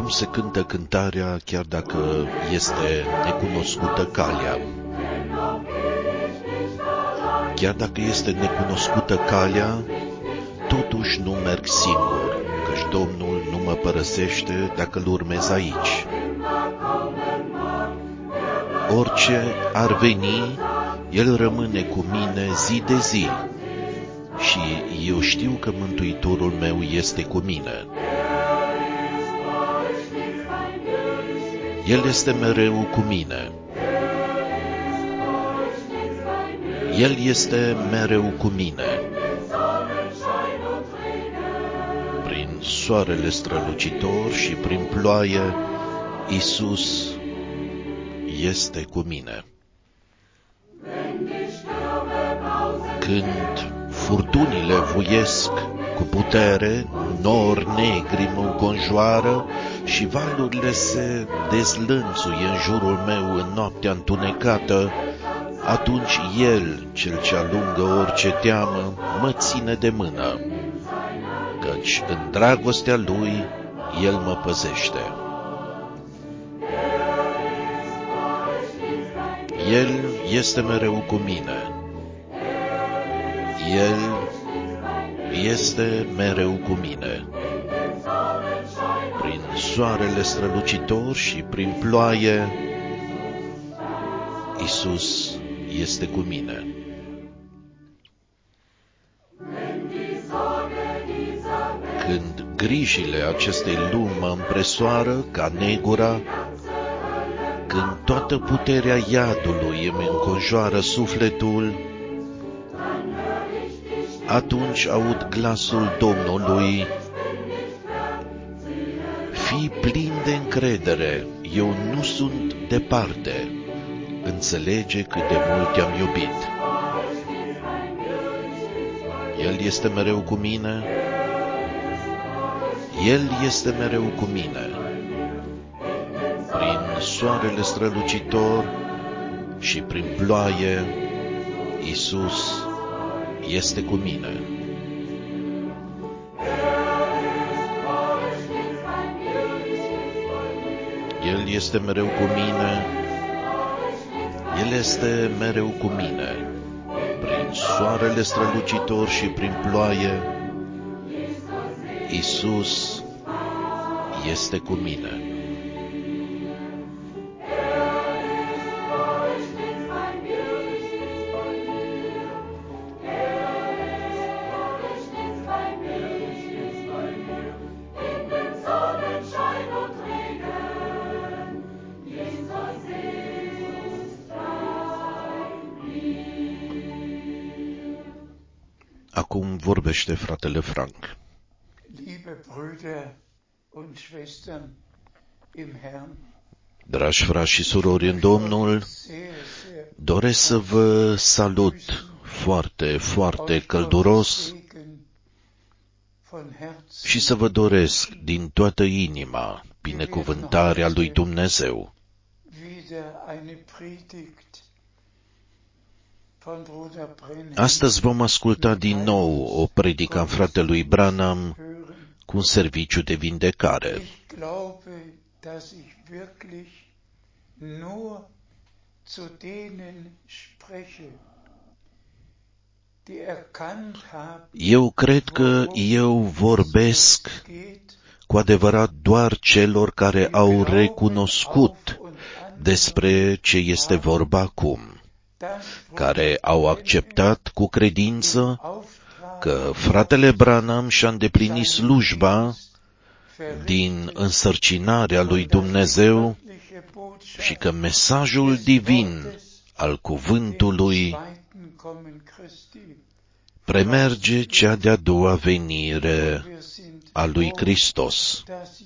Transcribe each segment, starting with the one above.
Cum se cântă cântarea chiar dacă este necunoscută calea? Chiar dacă este necunoscută calea, totuși nu merg singur, căci Domnul nu mă părăsește dacă îl urmez aici. Orice ar veni, El rămâne cu mine zi de zi și eu știu că Mântuitorul meu este cu mine. El este mereu cu mine. El este mereu cu mine. Prin soarele strălucitor și prin ploaie, Iisus este cu mine. Când furtunile vuiesc cu putere, nori negri mă înconjoară și valurile se dezlănțuie în jurul meu în noaptea întunecată, atunci El, Cel ce alungă orice teamă, mă ține de mână, căci în dragostea Lui El mă păzește. El este mereu cu mine. El este mereu cu mine. Prin soarele strălucitor și prin ploaie, Iisus este cu mine. Când grijile acestei lumi mă împresoară ca negura, când toată puterea iadului îmi înconjoară sufletul, atunci aud glasul Domnului: fii plin de încredere, eu nu sunt departe, înțelege cât de mult te-am iubit. El este mereu cu mine. El este mereu cu mine. Prin soarele strălucitor și prin ploaie, Iisus este cu mine. El este mereu cu mine. El este mereu cu mine. Prin soarele strălucitor și prin ploaie, Iisus este cu mine. Acum vorbește fratele Frank. Dragi frați și surori în Domnul, doresc să vă salut foarte, foarte călduros și să vă doresc din toată inima binecuvântarea lui Dumnezeu. Astăzi vom asculta din nou o predică a fratelui Branham cu un serviciu de vindecare. Eu cred că eu vorbesc cu adevărat doar celor care au recunoscut despre ce este vorba acum, care au acceptat cu credință că fratele Branham și-a îndeplinit slujba din însărcinarea lui Dumnezeu și că mesajul divin al cuvântului premerge cea de-a doua venire a lui Hristos.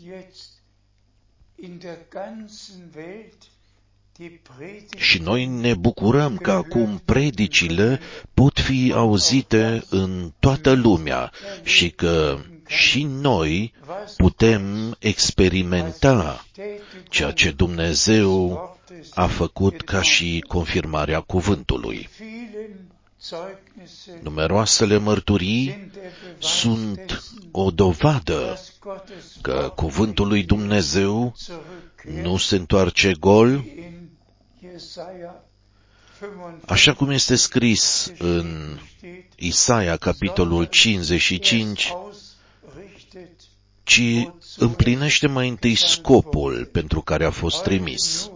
Și noi ne bucurăm că acum predicile pot fi auzite în toată lumea și că și noi putem experimenta ceea ce Dumnezeu a făcut ca și confirmarea cuvântului. Numeroasele mărturii sunt o dovadă că cuvântul lui Dumnezeu nu se întoarce gol, așa cum este scris în Isaia, capitolul 55, ci împlinește mai întâi scopul pentru care a fost trimis.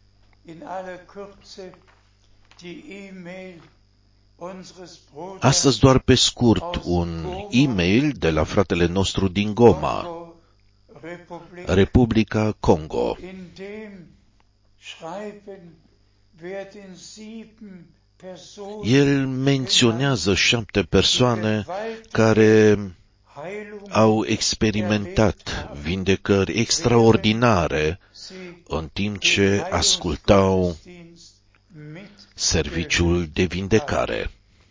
Astăzi doar pe scurt un e-mail de la fratele nostru din Goma, Republica Congo. El menționează 7 persoane care au experimentat vindecări extraordinare în timp ce ascultau serviciul de vindecare.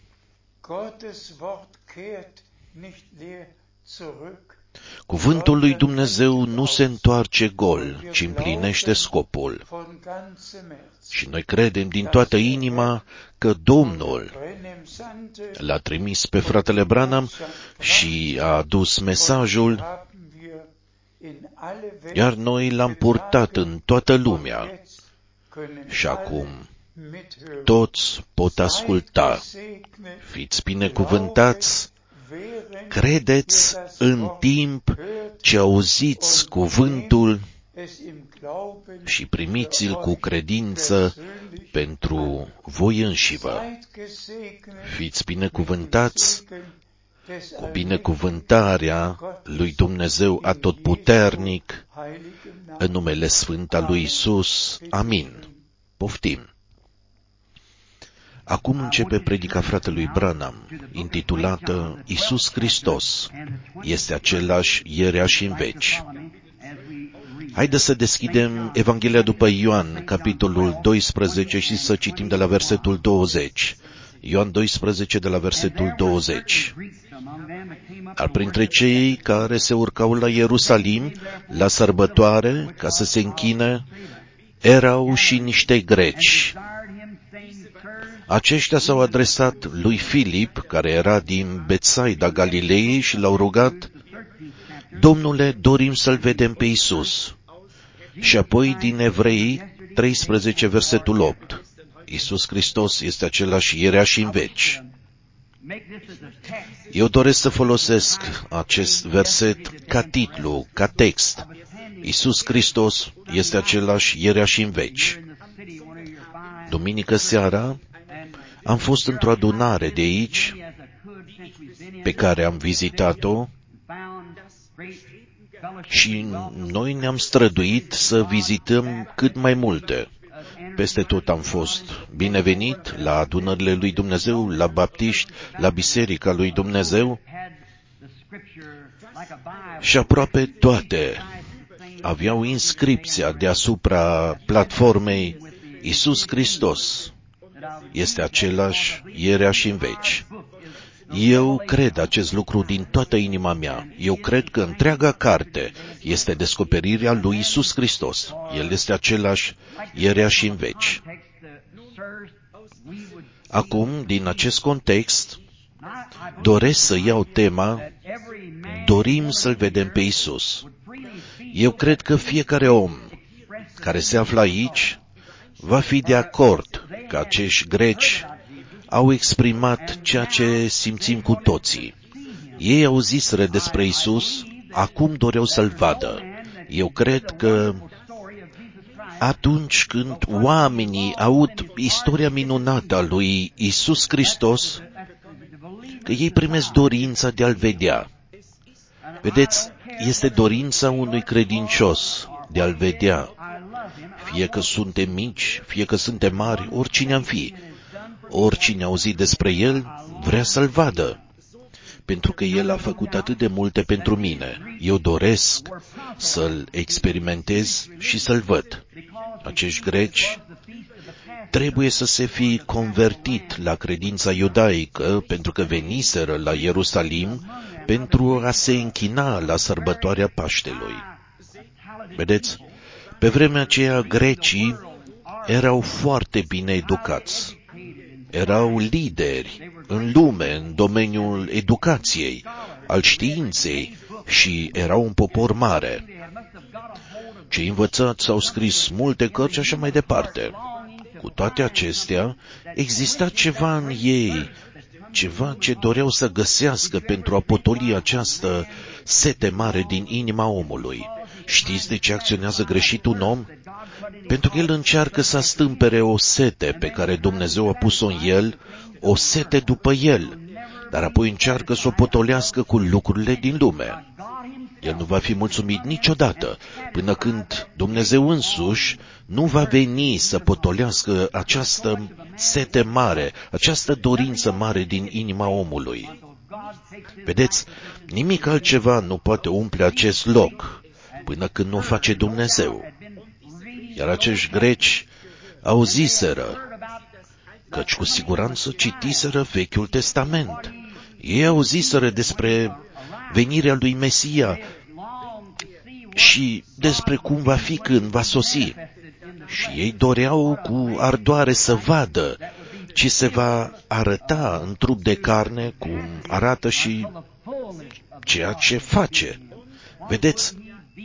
Cuvântul lui Dumnezeu nu se întoarce gol, ci împlinește scopul. Și noi credem din toată inima că Domnul l-a trimis pe fratele Branham și a adus mesajul, iar noi l-am purtat în toată lumea. Și acum toți pot asculta. Fiți binecuvântați, credeți în timp ce auziți cuvântul și primiți-l cu credință pentru voi înșivă. Fiți binecuvântați cu binecuvântarea lui Dumnezeu Atotputernic, în numele sfânt al lui Iisus. Amin. Poftim. Acum începe predica fratelui Branham, intitulată Iisus Hristos este același ierea și în veci. Haideți să deschidem Evanghelia după Ioan, capitolul 12 și să citim de la versetul 20. Ioan 12 de la versetul 20. Dar printre cei care se urcau la Ierusalim, la sărbătoare, ca să se închine, erau și niște greci. Aceștia s-au adresat lui Filip, care era din Betsaida Galilei, și l-au rugat: Domnule, dorim să-L vedem pe Iisus. Și apoi din Evrei 13, versetul 8. Iisus Hristos este același ierea și în veci. Eu doresc să folosesc acest verset ca titlu, ca text. Iisus Hristos este același ierea și în veci. Duminică seara am fost într-o adunare de aici, pe care am vizitat-o, și noi ne-am străduit să vizităm cât mai multe. Peste tot am fost binevenit la adunările lui Dumnezeu, la baptiști, la Biserica lui Dumnezeu, și aproape toate aveau inscripția deasupra platformei: Iisus Hristos este același ierea și în veci. Eu cred acest lucru din toată inima mea. Eu cred că întreaga carte este descoperirea lui Iisus Hristos. El este același ierea și în veci. Acum, din acest context, doresc să iau tema: dorim să-L vedem pe Iisus. Eu cred că fiecare om care se află aici va fi de acord că acești greci au exprimat ceea ce simțim cu toții. Ei auziseră despre Iisus, acum doreau să-L vadă. Eu cred că atunci când oamenii aud istoria minunată a lui Iisus Hristos, că ei primesc dorința de a-L vedea. Vedeți, este dorința unui credincios de a-L vedea. Fie că suntem mici, fie că suntem mari, oricine am fi. Oricine a auzit despre El vrea să-L vadă, pentru că El a făcut atât de multe pentru mine. Eu doresc să-L experimentez și să-L văd. Acești greci trebuie să se fi convertit la credința iudaică, pentru că veniseră la Ierusalim pentru a se închina la sărbătoarea Paștelui. Vedeți, pe vremea aceea grecii erau foarte bine educați. erau lideri în lume, în domeniul educației, al științei și erau un popor mare. Cei învățați au scris multe cărți și așa mai departe. Cu toate acestea, exista ceva în ei, ceva ce doreau să găsească pentru a potoli această sete mare din inima omului. Știți de ce acționează greșit un om? Pentru că el încearcă să astâmpere o sete pe care Dumnezeu a pus-o în el, o sete după el, dar apoi încearcă să o potolească cu lucrurile din lume. El nu va fi mulțumit niciodată până când Dumnezeu însuși nu va veni să potolească această sete mare, această dorință mare din inima omului. Vedeți, nimic altceva nu poate umple acest loc până când nu o face Dumnezeu. Iar acești greci auziseră, căci cu siguranță citiseră Vechiul Testament. Ei auziseră despre venirea lui Mesia și despre cum va fi când va sosi. Și ei doreau cu ardoare să vadă ce se va arăta în trup de carne, cum arată și ceea ce face. Vedeți?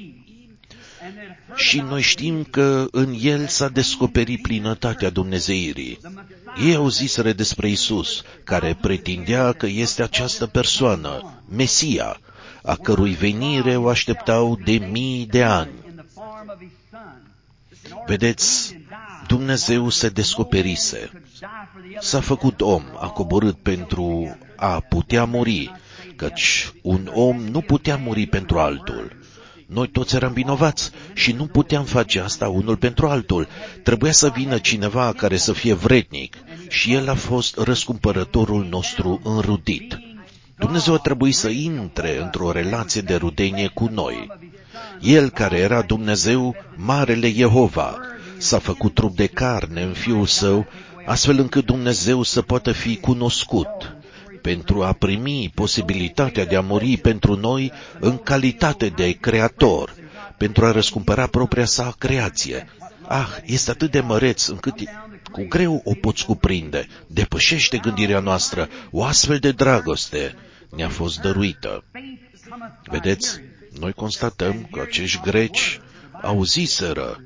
Și noi știm că în el s-a descoperit plinătatea dumnezeirii. Ei auziseră despre Isus, care pretindea că este această persoană, Mesia, a cărui venire o așteptau de mii de ani. Vedeți, Dumnezeu se descoperise. S-a făcut om, a coborât pentru a putea muri, căci un om nu putea muri pentru altul. Noi toți eram vinovați și nu puteam face asta unul pentru altul. Trebuia să vină cineva care să fie vrednic și el a fost răscumpărătorul nostru înrudit. Dumnezeu a trebuit să intre într-o relație de rudenie cu noi. El, care era Dumnezeu, Marele Jehova, s-a făcut trup de carne în Fiul Său, astfel încât Dumnezeu să poată fi cunoscut, pentru a primi posibilitatea de a muri pentru noi în calitate de creator, pentru a răscumpăra propria sa creație. Este atât de măreț încât cu greu o poți cuprinde. Depășește gândirea noastră. O astfel de dragoste ne-a fost dăruită. Vedeți, noi constatăm că acești greci auziseră,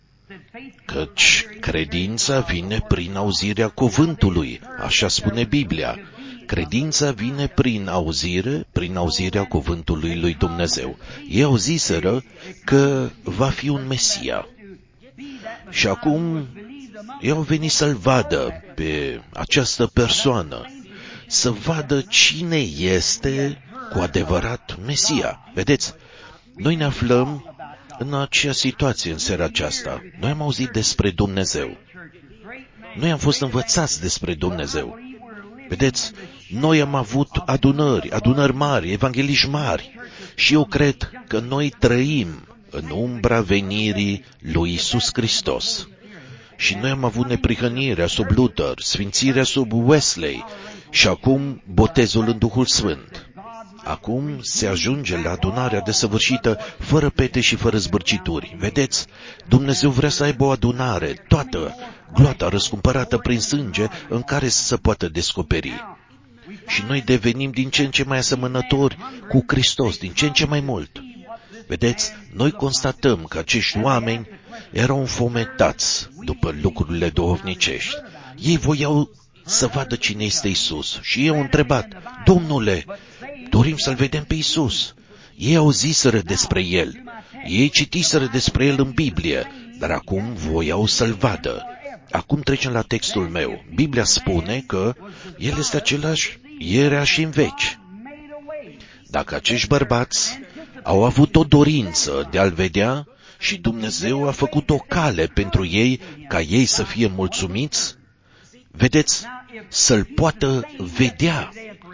căci credința vine prin auzirea cuvântului, așa spune Biblia. Credința vine prin auzire, prin auzirea cuvântului lui Dumnezeu. Ei auziseră că va fi un Mesia. Și acum ei au venit să-l vadă pe această persoană, să vadă cine este cu adevărat Mesia. Vedeți, noi ne aflăm în acea situație în seara aceasta. Noi am auzit despre Dumnezeu. Noi am fost învățați despre Dumnezeu. Vedeți, noi am avut adunări mari, evangheliști mari și eu cred că noi trăim în umbra venirii lui Iisus Hristos. Și noi am avut neprihănirea sub Luther, sfințirea sub Wesley și acum botezul în Duhul Sfânt. Acum se ajunge la adunarea desăvârșită, fără pete și fără zbârcituri. Vedeți, Dumnezeu vrea să aibă o adunare, toată gloata răscumpărată prin sânge, în care să poată descoperi. Și noi devenim din ce în ce mai asemănători cu Hristos, din ce în ce mai mult. Vedeți, noi constatăm că acești oameni erau înfometați după lucrurile duhovnicești. Ei voiau să vadă cine este Isus și ei au întrebat: Domnule, dorim să-L vedem pe Isus. Ei auziseră despre El, ei citiseră despre El în Biblie, dar acum voiau să-L vadă. Acum trecem la textul meu. Biblia spune că El este același ierea și în veci. Dacă acești bărbați au avut o dorință de a-L vedea și Dumnezeu a făcut o cale pentru ei ca ei să fie mulțumiți, vedeți, să-L poată vedea.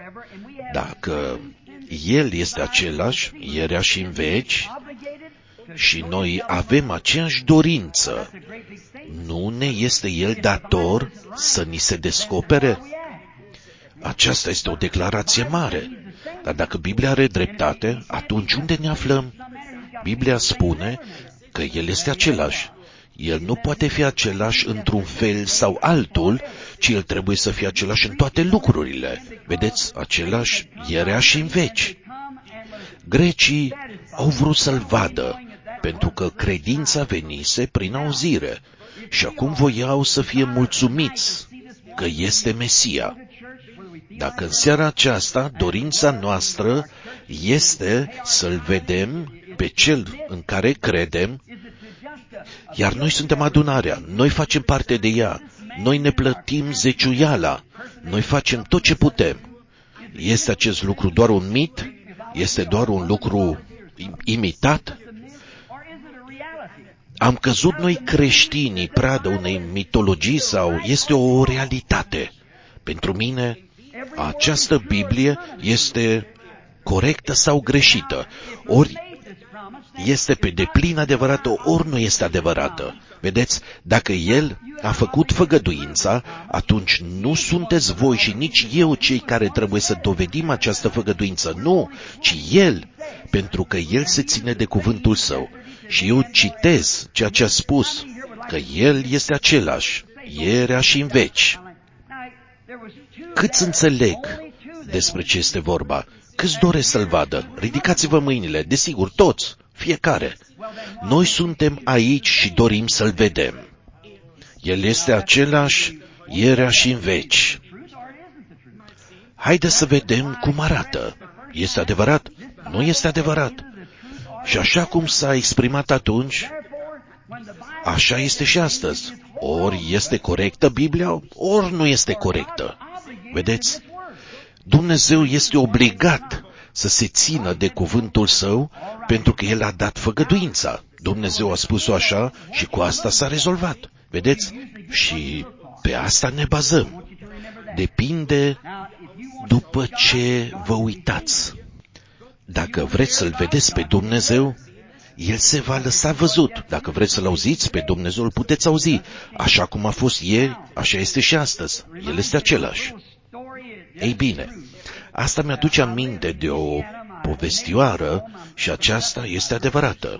Dacă El este același, ierea și în veci, și noi avem aceeași dorință, nu ne este El dator să ni se descopere? Aceasta este o declarație mare. Dar dacă Biblia are dreptate, atunci unde ne aflăm? Biblia spune că El este același. El nu poate fi același într-un fel sau altul, ci el trebuie să fie același în toate lucrurile. Vedeți, același ierea și în veci. Grecii au vrut să-l vadă, pentru că credința venise prin auzire și acum voiau să fie mulțumiți că este Mesia. Dacă în seara aceasta dorința noastră este să-l vedem pe cel în care credem, iar noi suntem adunarea, noi facem parte de ea, noi ne plătim zeciuiala, noi facem tot ce putem. Este acest lucru doar un mit? Este doar un lucru imitat? Am căzut noi creștinii pradă unei mitologii sau este o realitate? Pentru mine, această Biblie este corectă sau greșită. Ori este pe deplin adevărată, ori nu este adevărată. Vedeți, dacă El a făcut făgăduința, atunci nu sunteți voi și nici eu cei care trebuie să dovedim această făgăduință. Nu, ci El, pentru că El se ține de cuvântul Său. Și eu citez ceea ce a spus, că El este același, ierea și în veci. Câți înțeleg despre ce este vorba? Câți doresc să-L vadă? Ridicați-vă mâinile, desigur, toți, fiecare. Noi suntem aici și dorim să-L vedem. El este același, ierea și în veci. Haideți să vedem cum arată. Este adevărat? Nu este adevărat? Și așa cum s-a exprimat atunci, așa este și astăzi. Ori este corectă Biblia, ori nu este corectă. Vedeți? Dumnezeu este obligat să se țină de cuvântul Său, pentru că El a dat făgăduința. Dumnezeu a spus-o așa și cu asta s-a rezolvat. Vedeți? Și pe asta ne bazăm. Depinde după ce vă uitați. Dacă vreți să-L vedeți pe Dumnezeu, El se va lăsa văzut. Dacă vreți să-L auziți pe Dumnezeu, îl puteți auzi. Așa cum a fost ieri, așa este și astăzi. El este același. Ei bine, asta mi-aduce aminte de o povestioară și aceasta este adevărată.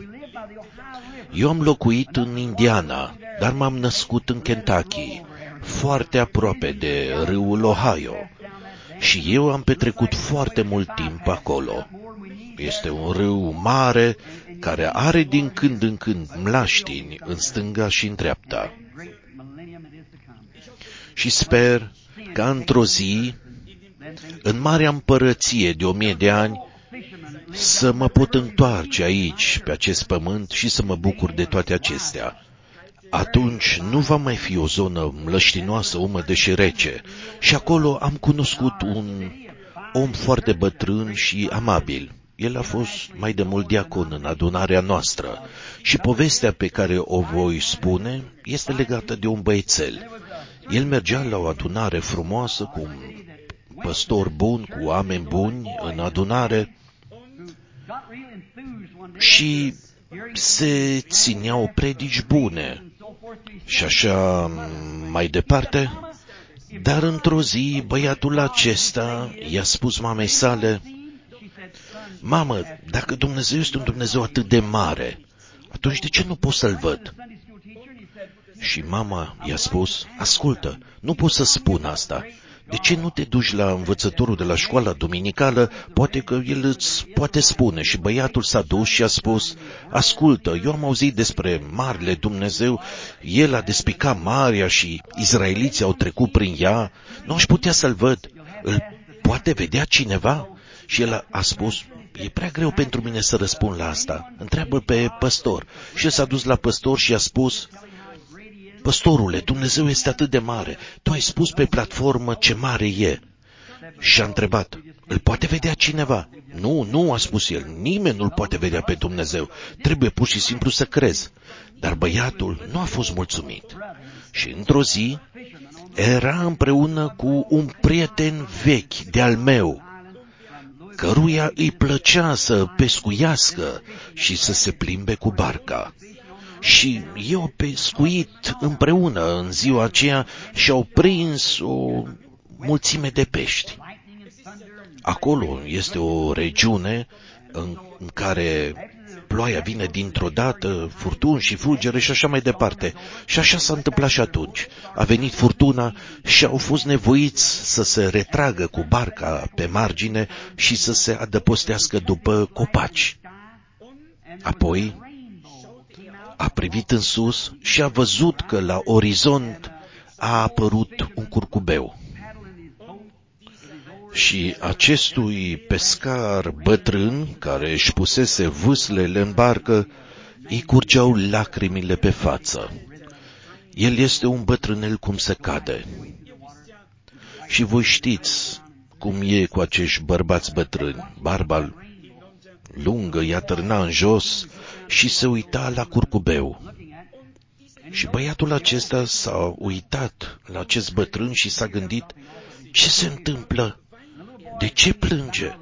Eu am locuit în Indiana, dar m-am născut în Kentucky, foarte aproape de râul Ohio. Și eu am petrecut foarte mult timp acolo. Este un râu mare care are din când în când mlaștini în stânga și în dreapta. Și sper ca într-o zi, în marea împărăție de 1000 de ani, să mă pot întoarce aici, pe acest pământ, și să mă bucur de toate acestea. Atunci nu va mai fi o zonă mlăștinoasă, umedă și rece. Și acolo am cunoscut un om foarte bătrân și amabil. El a fost mai de mult diacon în adunarea noastră. Și povestea pe care o voi spune este legată de un băiețel. El mergea la o adunare frumoasă cu un păstor bun, cu oameni buni în adunare și se țineau predici bune și așa mai departe. Dar într-o zi, băiatul acesta i-a spus mamei sale: Mamă, dacă Dumnezeu este un Dumnezeu atât de mare, atunci de ce nu pot să-L văd? Și mama i-a spus: ascultă, nu pot să spun asta. De ce nu te duci la învățătorul de la școala duminicală? Poate că el îți poate spune. Și băiatul s-a dus și a spus: ascultă, eu am auzit despre Marele Dumnezeu, El a despicat marea și izraeliții au trecut prin ea. Nu aș putea să-L văd. Îl poate vedea cineva? Și el a spus: e prea greu pentru mine să răspund la asta. Întreabă-l pe păstor. Și el s-a dus la păstor și a spus: păstorule, Dumnezeu este atât de mare. Tu ai spus pe platformă ce mare e. Și a întrebat: îl poate vedea cineva? Nu, a spus el, nimeni nu-l poate vedea pe Dumnezeu. Trebuie pur și simplu să crezi. Dar băiatul nu a fost mulțumit. Și într-o zi era împreună cu un prieten vechi de-al meu, căruia îi plăcea să pescuiască și să se plimbe cu barca. Și eu pescuit împreună în ziua aceea și au prins o mulțime de pești. Acolo este o regiune în care ploaia vine dintr-o dată, furtuni și fulgere și așa mai departe. Și așa s-a întâmplat și atunci. A venit furtuna și au fost nevoiți să se retragă cu barca pe margine și să se adăpostească după copaci. Apoi a privit în sus și a văzut că la orizont a apărut un curcubeu. Și acestui pescar bătrân, care își pusese vâslele în barcă, îi curgeau lacrimile pe față. El este un bătrânel cum se cade. Și voi știți cum e cu acești bărbați bătrâni. Barba lungă i-a târna în jos și se uita la curcubeu. Și băiatul acesta s-a uitat la acest bătrân și s-a gândit, ce se întâmplă? De ce plânge?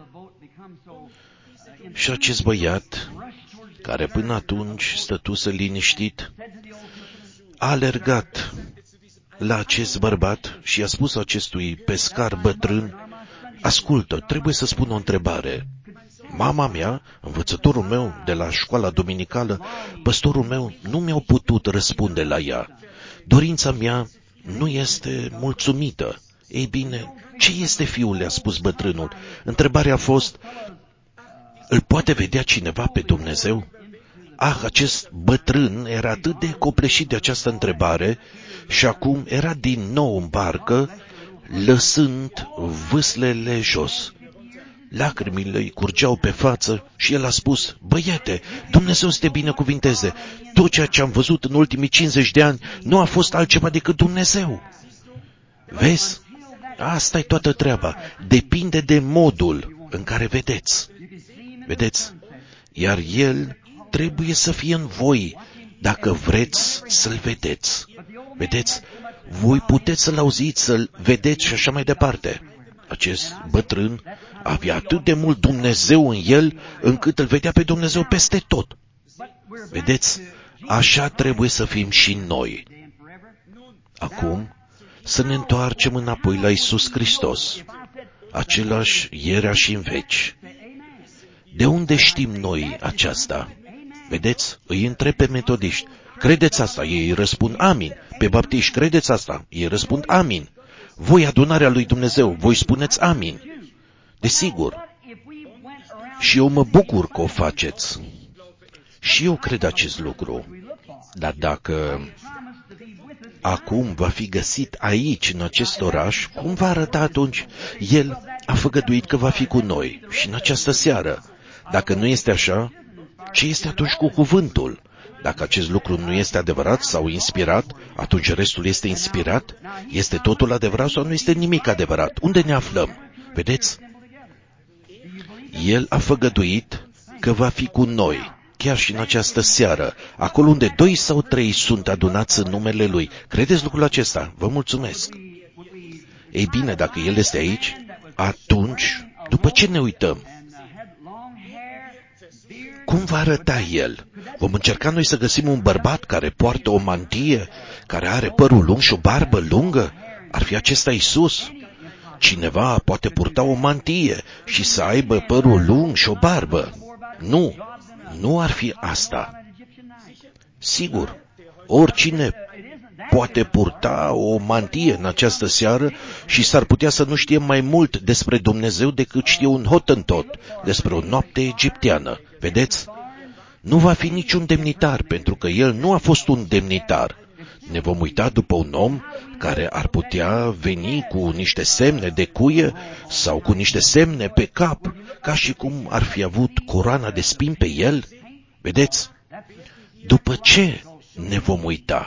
Și acest băiat, care până atunci stătuse liniștit, a alergat la acest bărbat și i-a spus acestui pescar bătrân, ascultă, trebuie să spun o întrebare. Mama mea, învățătorul meu de la școala duminicală, păstorul meu, nu mi-au putut răspunde la ea. Dorința mea nu este mulțumită. Ei bine, ce este, fiule, a spus bătrânul. Întrebarea a fost, îl poate vedea cineva pe Dumnezeu? Acest bătrân era atât de copleșit de această întrebare și acum era din nou în barcă, lăsând vâslele jos. Lacrimile îi curgeau pe față și el a spus, băiete, Dumnezeu să te binecuvinteze, tot ceea ce am văzut în ultimii 50 de ani nu a fost altceva decât Dumnezeu. Vezi? Asta e toată treaba. Depinde de modul în care vedeți. Vedeți? Iar El trebuie să fie în voi dacă vreți să-L vedeți. Vedeți? Voi puteți să-L auziți, să-L vedeți și așa mai departe. Acest bătrân avea atât de mult Dumnezeu în el, încât îl vedea pe Dumnezeu peste tot. Vedeți? Așa trebuie să fim și noi. Acum, să ne întoarcem înapoi la Iisus Hristos, același ierea și în veci. De unde știm noi aceasta? Vedeți? Îi întreb pe metodiști, credeți asta? Ei răspund amin. Pe baptiști, credeți asta? Ei răspund amin. Voi, adunarea lui Dumnezeu, voi spuneți amin. Desigur. Și eu mă bucur că o faceți. Și eu cred acest lucru. Dar dacă acum va fi găsit aici, în acest oraș, cum va arăta atunci? El a făgăduit că va fi cu noi și în această seară. Dacă nu este așa, ce este atunci cu cuvântul? Dacă acest lucru nu este adevărat sau inspirat, atunci restul este inspirat? Este totul adevărat sau nu este nimic adevărat? Unde ne aflăm? Vedeți? El a făgăduit că va fi cu noi, chiar și în această seară, acolo unde 2 sau 3 sunt adunați în numele Lui. Credeți lucrul acesta? Vă mulțumesc. Ei bine, dacă El este aici, atunci, după ce ne uităm? Cum va arăta El? Vom încerca noi să găsim un bărbat care poartă o mantie, care are părul lung și o barbă lungă? Ar fi acesta Iisus? Cineva poate purta o mantie și să aibă părul lung și o barbă. Nu, nu ar fi asta. Sigur, oricine poate purta o mantie în această seară și s-ar putea să nu știe mai mult despre Dumnezeu decât știe un Hottentot despre o noapte egipteană. Vedeți? Nu va fi niciun demnitar, pentru că el nu a fost un demnitar. Ne vom uita după un om care ar putea veni cu niște semne de cuie sau cu niște semne pe cap, ca și cum ar fi avut coroana de spini pe el. Vedeți? După ce ne vom uita?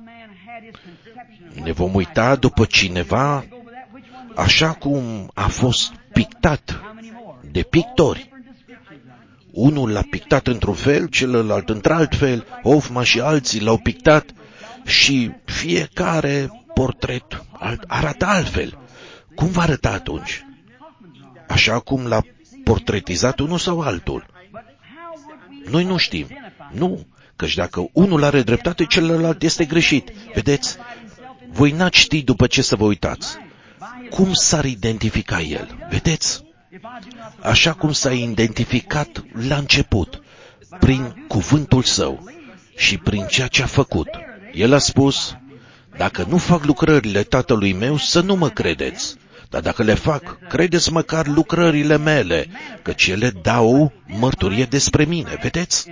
Ne vom uita după cineva așa cum a fost pictat de pictori. Unul l-a pictat într-un fel, celălalt într-alt fel, Hoffman și alții l-au pictat și fiecare portret arată altfel. Cum va arăta atunci? Așa cum l-a portretizat unul sau altul? Noi nu știm. Nu, căci dacă unul are dreptate, celălalt este greșit. Vedeți? Voi n-ați ști după ce să vă uitați. Cum s-ar identifica el? Vedeți? Așa cum s-a identificat la început. prin cuvântul său și prin ceea ce a făcut. El a spus, dacă nu fac lucrările Tatălui meu, să nu mă credeți. Dar dacă le fac, credeți măcar lucrările mele, căci ele dau mărturie despre mine. Vedeți?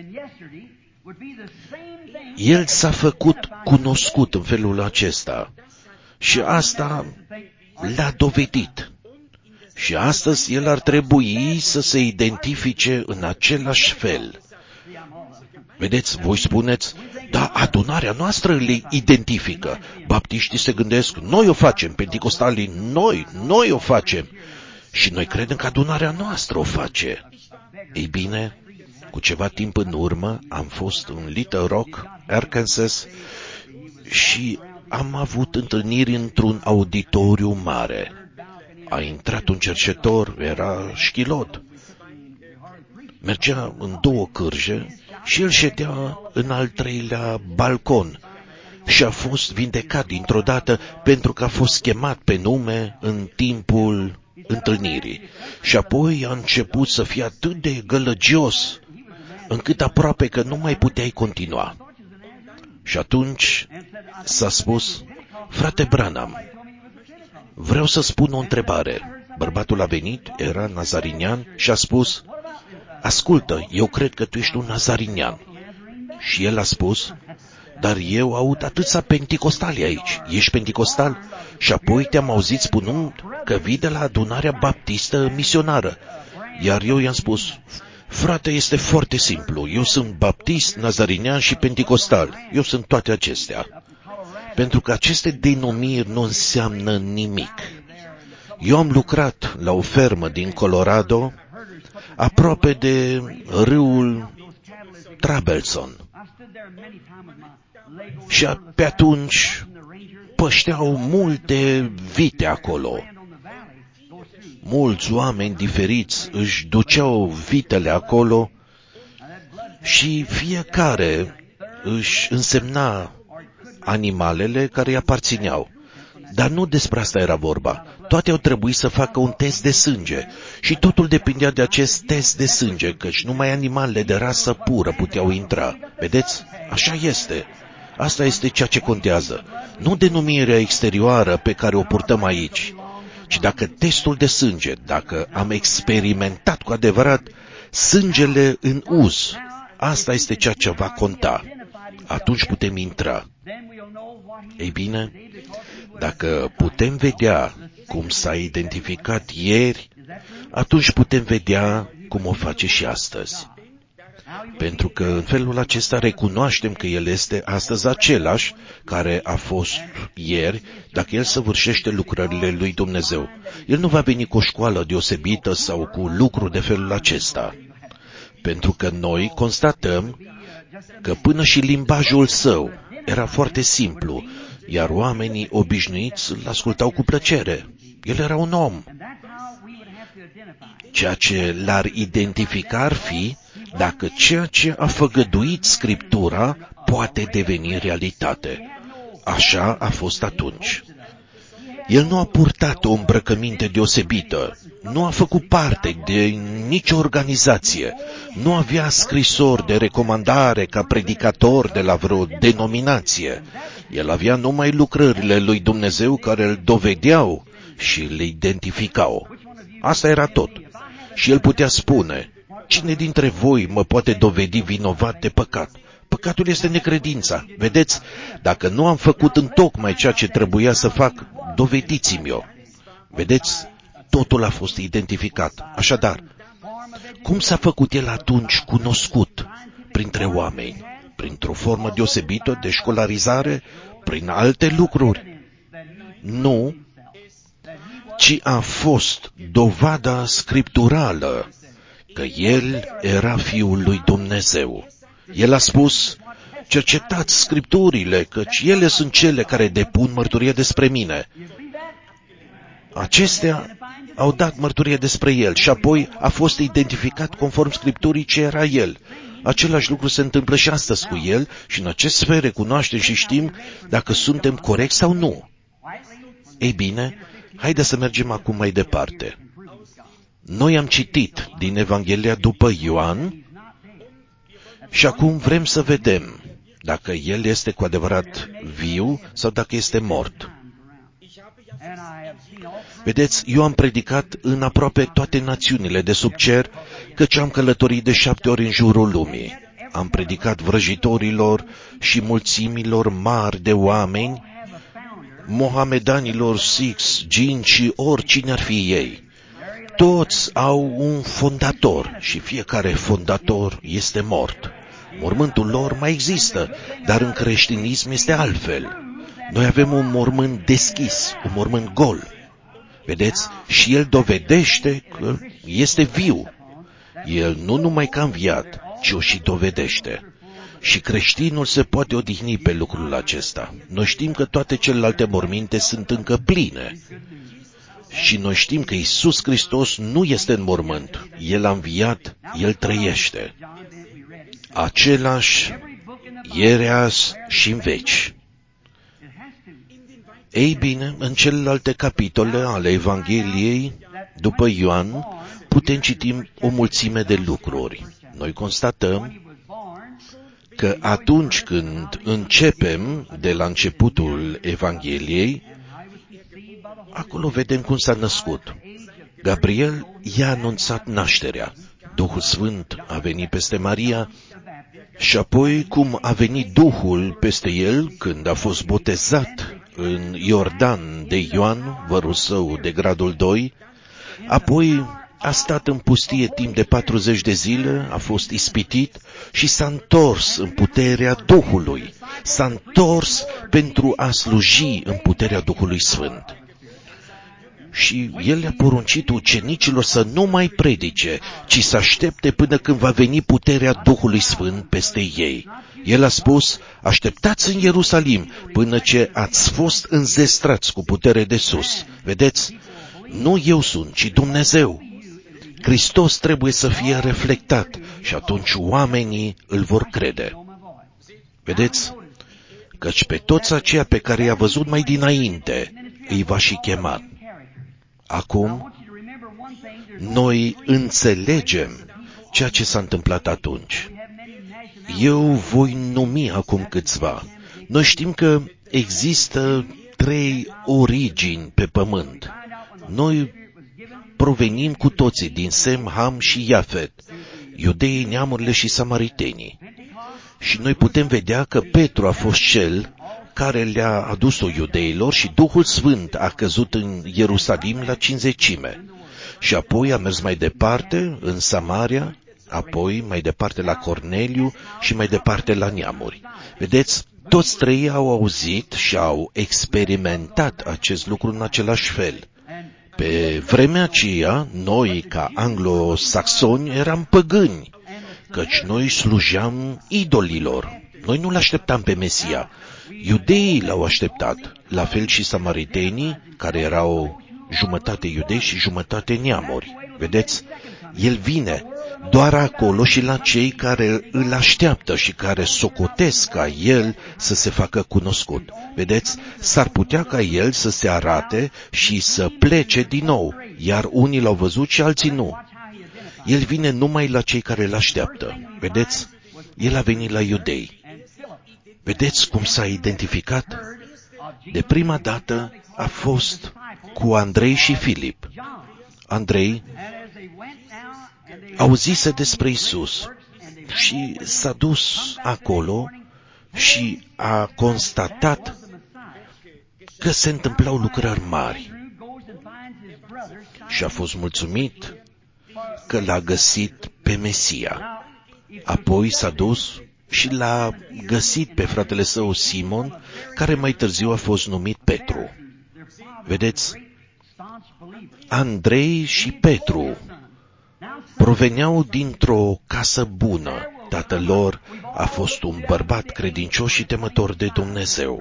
El s-a făcut cunoscut în felul acesta și asta l-a dovedit. Și astăzi el ar trebui să se identifice în același fel. Vedeți, voi spuneți, da, adunarea noastră le identifică. Baptiștii se gândesc, noi o facem, penticostalii, noi o facem. Și noi credem că adunarea noastră o face. Ei bine, cu ceva timp în urmă am fost în Little Rock, Arkansas, și am avut întâlniri într-un auditoriu mare. A intrat un cercetor, era șchilot. Mergea în 2 cârje și el ședea în al 3-lea balcon și a fost vindecat dintr-o dată pentru că a fost chemat pe nume în timpul întâlnirii. Și apoi a început să fie atât de gălăgios încât aproape că nu mai puteai continua. Și atunci s-a spus, frate Branham, vreau să spun o întrebare. Bărbatul a venit, era nazarinian și a spus, ascultă, eu cred că tu ești un nazarinian. Și el a spus, dar eu aud atâția penticostali aici. Ești penticostal? Și apoi te-am auzit spunând că vii de la adunarea baptistă misionară. Iar eu i-am spus, frate, este foarte simplu. Eu sunt baptist, nazarinian și penticostal. Eu sunt toate acestea. Pentru că aceste denumiri nu înseamnă nimic. Eu am lucrat la o fermă din Colorado, aproape de râul Trabelson. Și pe atunci pășteau multe vite acolo. Mulți oameni diferiți își duceau vitele acolo și fiecare își însemna animalele care îi aparțineau. Dar nu despre asta era vorba. Toate au trebuit să facă un test de sânge și totul depindea de acest test de sânge, căci numai animalele de rasă pură puteau intra. Vedeți? Așa este. Asta este ceea ce contează. Nu denumirea exterioară pe care o purtăm aici, ci dacă testul de sânge, dacă am experimentat cu adevărat sângele în uz, asta este ceea ce va conta. Atunci putem intra. Ei bine, dacă putem vedea cum s-a identificat ieri, atunci putem vedea cum o face și astăzi. Pentru că în felul acesta recunoaștem că El este astăzi același care a fost ieri, dacă El săvârșește lucrările lui Dumnezeu. El nu va veni cu o școală deosebită sau cu lucruri de felul acesta. Pentru că noi constatăm că până și limbajul său era foarte simplu, iar oamenii obișnuiți îl ascultau cu plăcere. El era un om. Ceea ce l-ar identifica ar fi dacă ceea ce a făgăduit Scriptura poate deveni realitate. Așa a fost atunci. El nu a purtat o îmbrăcăminte deosebită, nu a făcut parte de nicio organizație, nu avea scrisori de recomandare ca predicator de la vreo denominație. El avea numai lucrările lui Dumnezeu care îl dovedeau și le identificau. Asta era tot. Și el putea spune, cine dintre voi mă poate dovedi vinovat de păcat? Păcatul este necredința. Vedeți, dacă nu am făcut întocmai ceea ce trebuia să fac, dovediți-mi-o. Vedeți, totul a fost identificat. Așadar, cum s-a făcut el atunci cunoscut printre oameni? Printr-o formă deosebită de școlarizare? Prin alte lucruri? Nu, ci a fost dovada scripturală că el era Fiul lui Dumnezeu. El a spus, cercetați Scripturile, căci ele sunt cele care depun mărturie despre mine. Acestea au dat mărturie despre el și apoi a fost identificat conform Scripturii ce era el. Același lucru se întâmplă și astăzi cu el și în acest fel recunoaștem și știm dacă suntem corecți sau nu. Ei bine, haideți să mergem acum mai departe. Noi am citit din Evanghelia după Ioan Și acum vrem să vedem dacă El este cu adevărat viu sau dacă este mort. Vedeți, eu am predicat în aproape toate națiunile de sub cer, căci am călătorit de 7 ori în jurul lumii. Am predicat vrăjitorilor și mulțimilor mari de oameni, mohamedanilor, Sikhs, Jin și oricine ar fi ei. Toți au un fondator și fiecare fondator este mort. Mormântul lor mai există, dar în creștinism este altfel. Noi avem un mormânt deschis, un mormânt gol. Vedeți? Și el dovedește că este viu. El nu numai că a înviat, ci o și dovedește. Și creștinul se poate odihni pe lucrul acesta. Noi știm că toate celelalte morminte sunt încă pline. Și noi știm că Iisus Hristos nu este în mormânt. El a înviat, El trăiește. Același ieri, azi și în veci. Ei bine, în celelalte capitole ale Evangheliei, după Ioan, putem citi o mulțime de lucruri. Noi constatăm că atunci când începem de la începutul Evangheliei, acolo vedem cum s-a născut. Gabriel i-a anunțat nașterea. Duhul Sfânt a venit peste Maria și apoi cum a venit Duhul peste el când a fost botezat în Iordan de Ioan, vărul său de gradul 2, apoi a stat în pustie timp de 40 de zile, a fost ispitit și s-a întors în puterea Duhului. S-a întors pentru a sluji în puterea Duhului Sfânt. Și el le-a poruncit ucenicilor să nu mai predice, ci să aștepte până când va veni puterea Duhului Sfânt peste ei. El a spus, așteptați în Ierusalim până ce ați fost înzestrați cu putere de sus. Vedeți? Nu eu sunt, ci Dumnezeu. Hristos trebuie să fie reflectat și atunci oamenii îl vor crede. Vedeți? Căci pe toți aceia pe care i-a văzut mai dinainte îi va și chema. Acum, noi înțelegem ceea ce s-a întâmplat atunci. Eu voi numi acum câțiva. Noi știm că există 3 origini pe pământ. Noi provenim cu toții din Sem, Ham și Iafet, iudeii, neamurile și samaritenii. Și noi putem vedea că Petru a fost cel care le-a adus-o iudeilor și Duhul Sfânt a căzut în Ierusalim la 50. Și apoi a mers mai departe în Samaria, apoi mai departe la Corneliu și mai departe la neamuri. Vedeți, toți 3 au auzit și au experimentat acest lucru în același fel. Pe vremea aceea, noi, ca anglosaxoni, eram păgâni, căci noi slujeam idolilor. Noi nu l-așteptam pe Mesia. Iudeii l-au așteptat, la fel și samaritenii, care erau jumătate iudei și jumătate neamuri. Vedeți? El vine doar acolo și la cei care îl așteaptă și care socotesc ca el să se facă cunoscut. Vedeți? S-ar putea ca el să se arate și să plece din nou, iar unii l-au văzut și alții nu. El vine numai la cei care îl așteaptă. Vedeți? El a venit la iudei. Vedeți cum s-a identificat? De prima dată a fost cu Andrei și Filip. Andrei auzise despre Isus și s-a dus acolo și a constatat că se întâmplau lucrări mari. Și a fost mulțumit că l-a găsit pe Mesia. Apoi s-a dus și l-a găsit pe fratele său Simon, care mai târziu a fost numit Petru. Vedeți? Andrei și Petru proveneau dintr-o casă bună. Tatăl lor a fost un bărbat credincios și temător de Dumnezeu.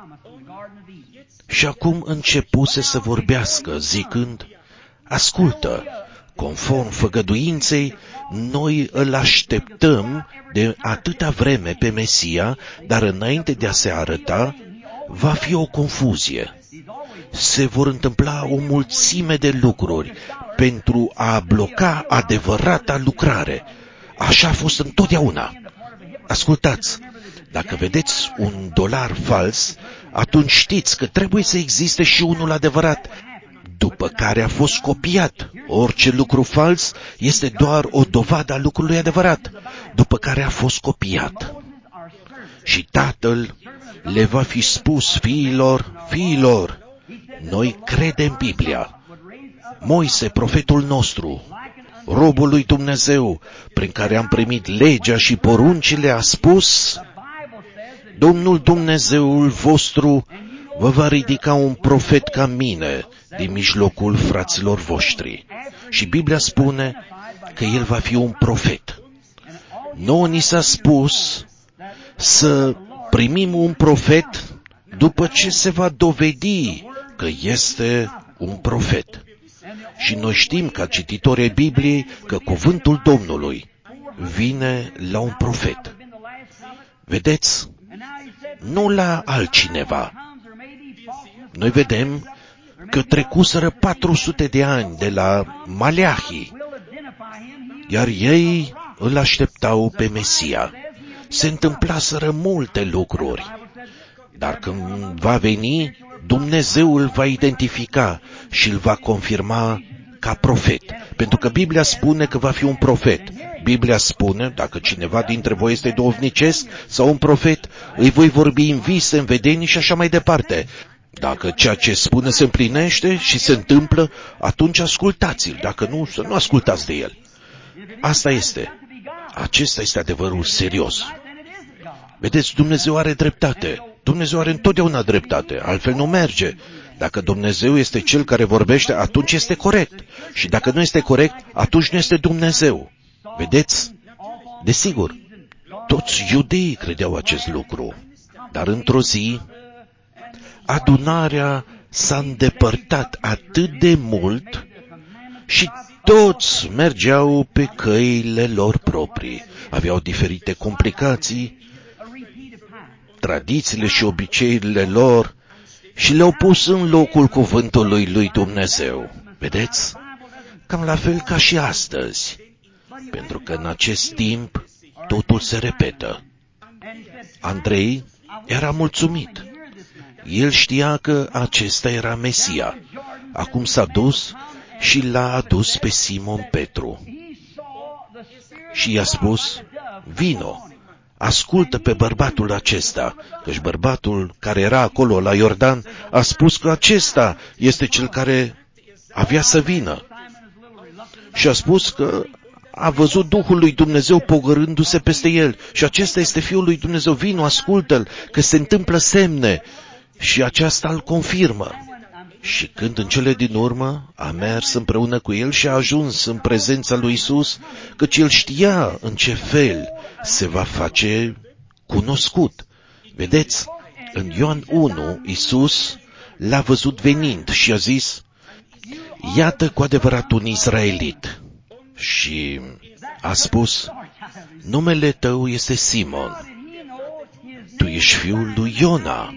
Și acum începuse să vorbească, zicând, ascultă, conform făgăduinței, noi îl așteptăm de atâta vreme pe Mesia, dar înainte de a se arăta, va fi o confuzie. Se vor întâmpla o mulțime de lucruri pentru a bloca adevărata lucrare. Așa a fost întotdeauna. Ascultați, dacă vedeți un dolar fals, atunci știți că trebuie să existe și unul adevărat, după care a fost copiat. Orice lucru fals este doar o dovadă a lucrului adevărat, după care a fost copiat. Și Tatăl le va fi spus fiilor, noi credem Biblia. Moise, profetul nostru, robul lui Dumnezeu, prin care am primit legea și poruncile, a spus: Domnul Dumnezeul vostru vă va ridica un profet ca mine din mijlocul fraților voștri. Și Biblia spune că el va fi un profet. Nouă ni s-a spus să primim un profet după ce se va dovedi că este un profet. Și noi știm, ca cititorii Bibliei, că cuvântul Domnului vine la un profet. Vedeți? Nu la altcineva. Noi vedem că trecuseră 400 de ani de la Maleahi, iar ei îl așteptau pe Mesia. Se întâmplaseră multe lucruri, dar când va veni, Dumnezeu îl va identifica și îl va confirma ca profet, pentru că Biblia spune că va fi un profet. Biblia spune, dacă cineva dintre voi este duhovnicesc sau un profet, îi voi vorbi în vise, în vedenii și așa mai departe. Dacă ceea ce spune se împlinește și se întâmplă, atunci ascultați-l. Dacă nu, să nu ascultați de el. Asta este. Acesta este adevărul serios. Vedeți, Dumnezeu are dreptate. Dumnezeu are întotdeauna dreptate, altfel nu merge. Dacă Dumnezeu este Cel care vorbește, atunci este corect. Și dacă nu este corect, atunci nu este Dumnezeu. Vedeți? Desigur, toți iudeii credeau acest lucru. Dar într-o zi, adunarea s-a îndepărtat atât de mult și toți mergeau pe căile lor proprii. Aveau diferite complicații, tradițiile și obiceiurile lor și le-au pus în locul cuvântului lui Dumnezeu. Vedeți? Cam la fel ca și astăzi. Pentru că în acest timp totul se repetă. Andrei era mulțumit. El știa că acesta era Mesia. Acum s-a dus și l-a adus pe Simon Petru. Și i-a spus: vino, ascultă pe bărbatul acesta, căci bărbatul care era acolo la Iordan a spus că acesta este cel care avea să vină. Și a spus că a văzut Duhul lui Dumnezeu pogorându-se peste el. Și acesta este Fiul lui Dumnezeu. Vino, ascultă-l, că se întâmplă semne. Și aceasta îl confirmă. Și când în cele din urmă a mers împreună cu el și a ajuns în prezența lui Isus, căci el știa în ce fel se va face cunoscut. Vedeți, în Ioan 1, Isus l-a văzut venind și a zis: iată cu adevărat un israelit. Și a spus: numele tău este Simon, tu ești fiul lui Iona.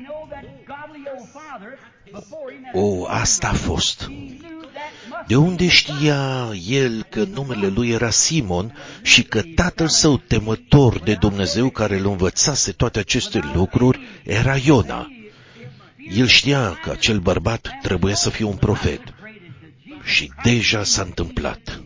O, asta a fost. De unde știa el că numele lui era Simon și că tatăl său temător de Dumnezeu, care îl învățase toate aceste lucruri, era Iona? El știa că acel bărbat trebuia să fie un profet. Și deja s-a întâmplat.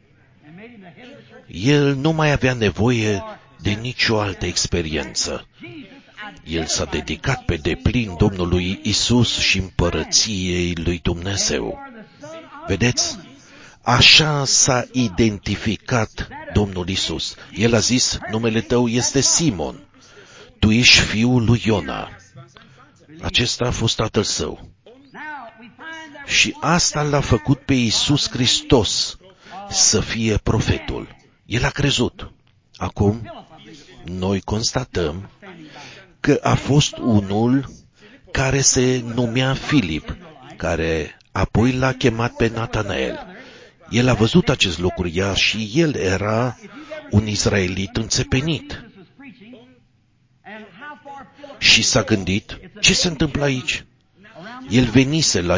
El nu mai avea nevoie de nicio altă experiență. El s-a dedicat pe deplin Domnului Isus și împărăției lui Dumnezeu. Vedeți? Așa s-a identificat Domnul Isus. El a zis: numele tău este Simon, tu ești fiul lui Iona. Acesta a fost tatăl său. Și asta l-a făcut pe Iisus Hristos să fie profetul. El a crezut. Acum, noi constatăm că a fost unul care se numea Filip, care apoi l-a chemat pe Natanael. El a văzut acest lucru, iar și el era un israelit înțepenit. Și s-a gândit: ce se întâmplă aici? El venise la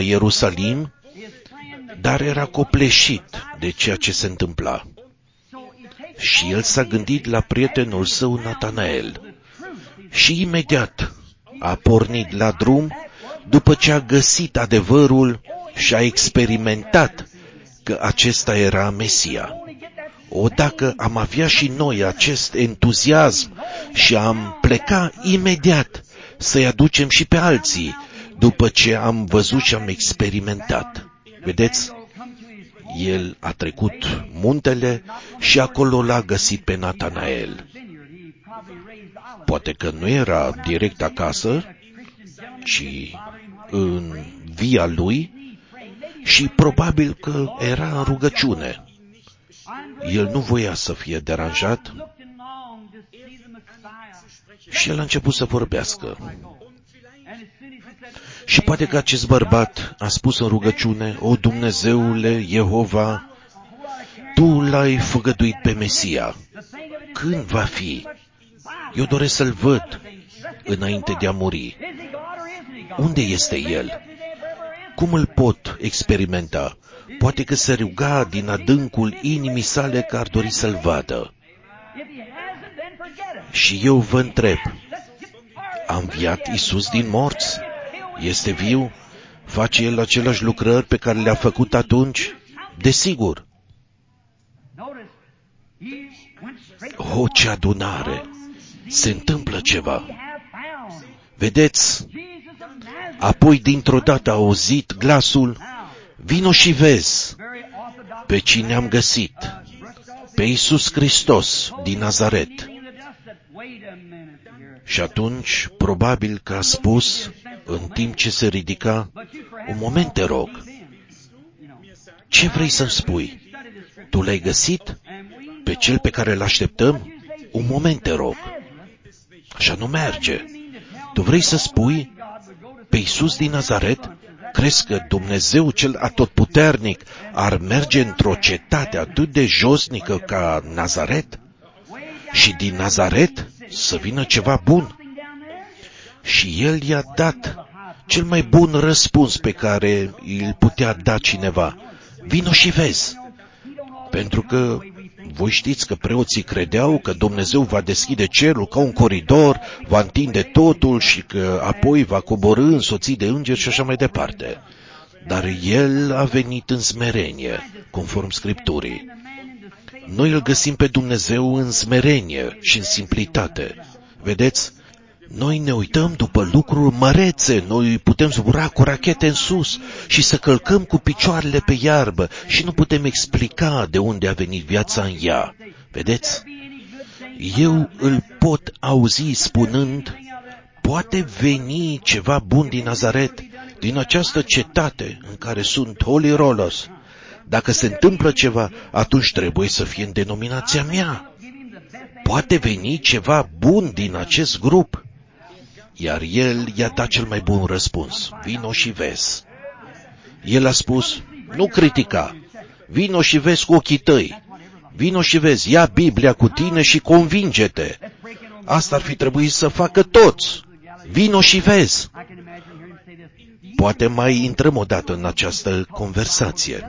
Ierusalim, dar era copleșit de ceea ce se întâmpla. și el s-a gândit la prietenul său Natanael. Și imediat a pornit la drum după ce a găsit adevărul și a experimentat că acesta era Mesia. Dacă am avea și noi acest entuziasm și am pleca imediat să-i aducem și pe alții după ce am văzut și am experimentat. Vedeți? El a trecut muntele și acolo l-a găsit pe Natanael. Poate că nu era direct acasă, ci în via lui și probabil că era în rugăciune. El nu voia să fie deranjat și el a început să vorbească. Și poate că acest bărbat a spus în rugăciune: O, Dumnezeule, Jehova, Tu l-ai făgăduit pe Mesia. Când va fi? Eu doresc să-l văd înainte de a muri. Unde este el? Cum îl pot experimenta? Poate că se ruga din adâncul inimii sale că ar dori să-l vadă. Și eu vă întreb, a înviat Iisus din morți? Este viu? Face el aceleași lucrări pe care le-a făcut atunci? Desigur. O, ce adunare! Se întâmplă ceva. Vedeți? Apoi dintr-o dată a auzit glasul: Vino și vezi pe cine am găsit, pe Iisus Hristos din Nazaret. Și atunci, probabil că a spus, în timp ce se ridica: Un moment, te rog, ce vrei să-mi spui? Tu l-ai găsit? Pe cel pe care l-așteptăm? Un moment, te rog. Așa nu merge. Tu vrei să spui pe Iisus din Nazaret? Crezi că Dumnezeu cel atotputernic ar merge într-o cetate atât de josnică ca Nazaret? Și din Nazaret să vină ceva bun? Și el i-a dat cel mai bun răspuns pe care îl putea da cineva: Vino și vezi. Pentru că voi știți că preoții credeau că Dumnezeu va deschide cerul ca un coridor, va întinde totul și că apoi va coborî însoțit de îngeri și așa mai departe. Dar el a venit în smerenie, conform Scripturii. Noi îl găsim pe Dumnezeu în smerenie și în simplitate. Vedeți? Noi ne uităm după lucruri mărețe, noi putem zbura cu rachete în sus și să călcăm cu picioarele pe iarbă și nu putem explica de unde a venit viața în ea. Vedeți? Eu îl pot auzi spunând: poate veni ceva bun din Nazaret, din această cetate în care sunt holy rollers. Dacă se întâmplă ceva, atunci trebuie să fie în denominația mea. Poate veni ceva bun din acest grup. Iar el i-a dat cel mai bun răspuns: vino și vezi. El a spus: nu critica, vino și vezi cu ochii tăi. Vino și vezi, ia Biblia cu tine și convinge-te. Asta ar fi trebuit să facă toți. Vino și vezi. Poate mai intrăm o dată în această conversație.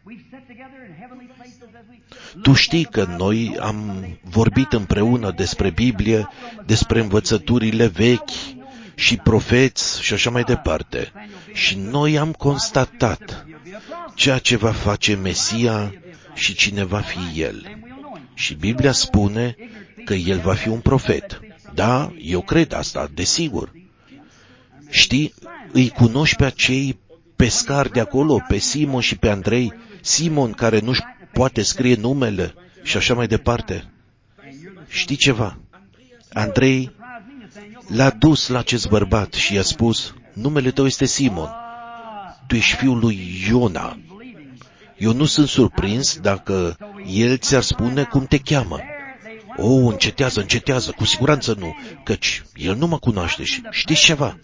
Tu știi că noi am vorbit împreună despre Biblie, despre învățăturile vechi și profeți și așa mai departe. Și noi am constatat ceea ce va face Mesia și cine va fi El. Și Biblia spune că El va fi un profet. Da, eu cred asta, desigur. Știi, îi cunoști pe acei pescari de acolo, pe Simon și pe Andrei, Simon care nu-și poate scrie numele și așa mai departe. Știi ceva? Andrei l-a dus la acest bărbat și i-a spus: numele tău este Simon, tu ești fiul lui Iona. Eu nu sunt surprins dacă el ți-ar spune cum te cheamă. Încetează, cu siguranță nu, căci el nu mă cunoaște. Știți ceva?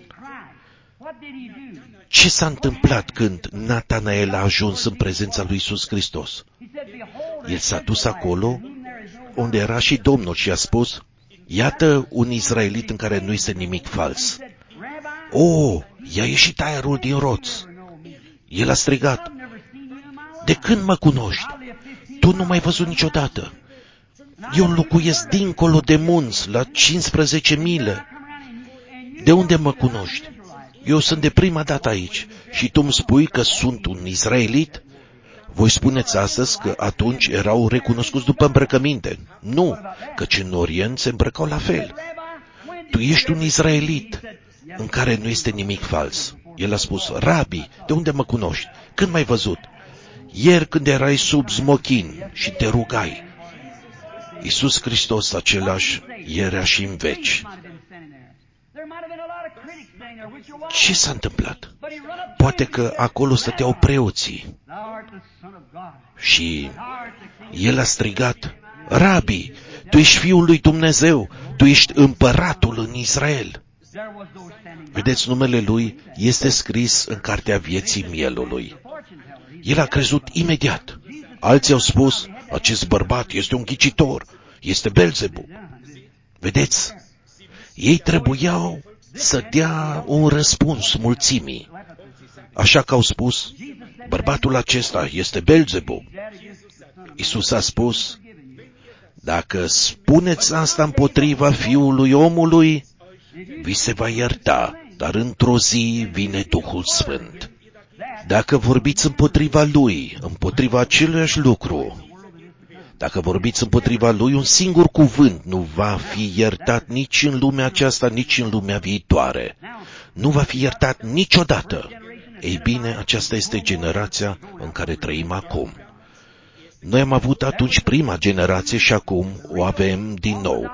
Ce s-a întâmplat când Natanael a ajuns în prezența lui Iisus Hristos? El s-a dus acolo unde era și Domnul și a spus: iată un izraelit în care nu este nimic fals. I-a ieșit aerul din roț. El a strigat: de când mă cunoști? Tu nu m-ai văzut niciodată. Eu locuiesc dincolo de munți, la 15 mile. De unde mă cunoști? Eu sunt de prima dată aici și tu îmi spui că sunt un israelit? Voi spuneți astăzi că atunci erau recunoscuți după îmbrăcăminte. Nu, căci în Orient se îmbrăcau la fel. Tu ești un israelit, în care nu este nimic fals. El a spus, Rabi, de unde mă cunoști? Când m-ai văzut? Ieri când erai sub smochin și te rugai. Iisus Hristos același era și în veci. Ce s-a întâmplat? Poate că acolo stăteau preoții. Și el a strigat, Rabi, tu ești Fiul lui Dumnezeu, tu ești împăratul în Israel. Vedeți, numele lui este scris în cartea vieții mielului. El a crezut imediat. Alții au spus, acest bărbat este un ghicitor, este Belzebub. Vedeți, ei trebuiau să dea un răspuns mulțimii. Așa că au spus, bărbatul acesta este Belzebub. Iisus a spus, dacă spuneți asta împotriva Fiului omului, vi se va ierta, dar într-o zi vine Duhul Sfânt. Dacă vorbiți împotriva lui, împotriva aceluiași lucru, dacă vorbiți împotriva lui, un singur cuvânt nu va fi iertat nici în lumea aceasta, nici în lumea viitoare. Nu va fi iertat niciodată. Ei bine, aceasta este generația în care trăim acum. Noi am avut atunci prima generație și acum o avem din nou.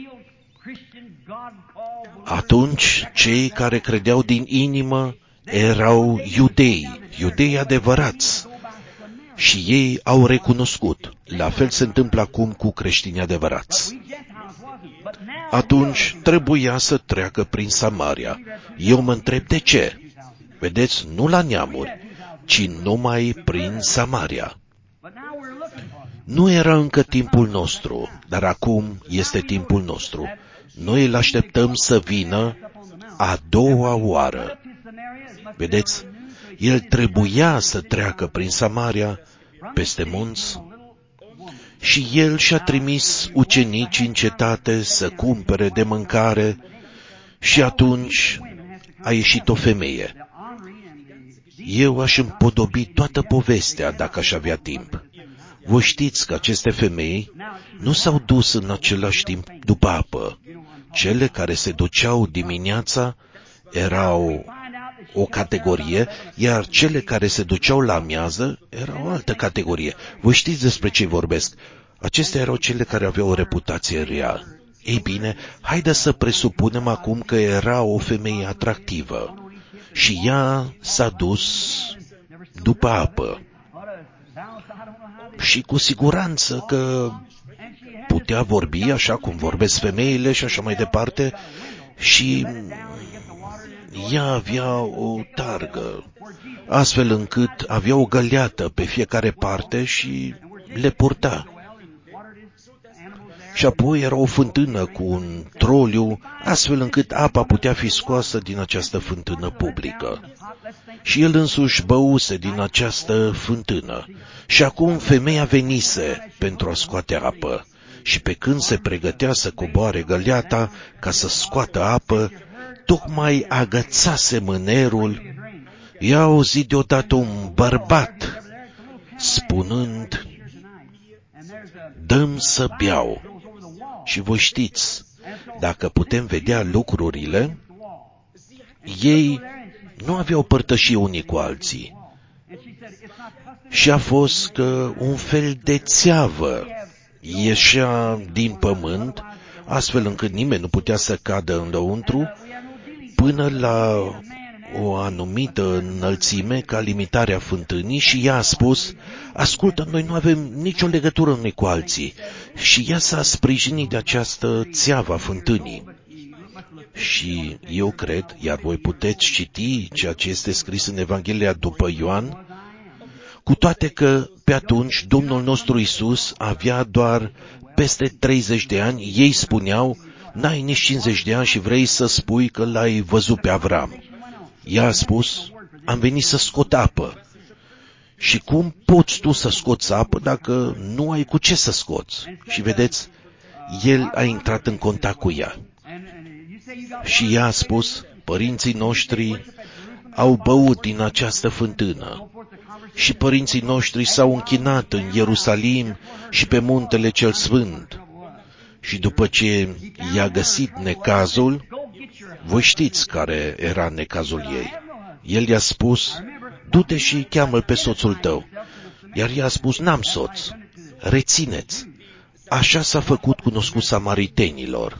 Atunci, cei care credeau din inimă erau iudei adevărați. Și ei au recunoscut. La fel se întâmplă acum cu creștinii adevărați. Atunci trebuia să treacă prin Samaria. Eu mă întreb de ce. Vedeți, nu la neamuri, ci numai prin Samaria. Nu era încă timpul nostru, dar acum este timpul nostru. Noi îl așteptăm să vină a doua oară. Vedeți, el trebuia să treacă prin Samaria, peste munți, și el și-a trimis ucenici în cetate să cumpere de mâncare și atunci a ieșit o femeie. Eu aș împodobi toată povestea dacă aș avea timp. Voi știți că aceste femei nu s-au dus în același timp după apă. Cele care se duceau dimineața erau o categorie, iar cele care se duceau la amiază erau o altă categorie. Voi știți despre ce vorbesc. Acestea erau cele care aveau o reputație rea. Ei bine, haideți să presupunem acum că era o femeie atractivă și ea s-a dus după apă. Și cu siguranță că putea vorbi așa cum vorbesc femeile și așa mai departe, și ea avea o targă, astfel încât avea o găleată pe fiecare parte și le purta. Și apoi era o fântână cu un troliu, astfel încât apa putea fi scoasă din această fântână publică. Și el însuși băuse din această fântână. Și acum femeia venise pentru a scoate apă. Și pe când se pregătea să coboare găleata ca să scoată apă, tocmai agățase mânerul. I-a auzit deodată un bărbat spunând, dă-mi să beau. Și voi știți, dacă putem vedea lucrurile, ei nu aveau părtășie unii cu alții. Și a fost că un fel de țeavă ieșea din pământ, astfel încât nimeni nu putea să cadă înăuntru, până la o anumită înălțime ca limitarea fântânii, și ea a spus, ascultă, noi nu avem nicio legătură unii cu alții. Și ea s-a sprijinit de această țeavă a fântânii. Și eu cred, iar voi puteți citi ceea ce este scris în Evanghelia după Ioan, cu toate că pe atunci Domnul nostru Iisus avea doar peste 30 de ani, ei spuneau, n-ai nici 50 de ani și vrei să spui că l-ai văzut pe Avram. Ea a spus, am venit să scot apă. Și cum poți tu să scoți apă dacă nu ai cu ce să scoți? Și vedeți, el a intrat în contact cu ea. Și ea a spus, părinții noștri au băut din această fântână. Și părinții noștri s-au închinat în Ierusalim și pe muntele cel sfânt. Și după ce i-a găsit necazul, voi știți care era necazul ei. El i-a spus, du-te și cheamă-l pe soțul tău. Iar ea a spus, n-am soț. Rețineți, așa s-a făcut cunoscut samaritenilor.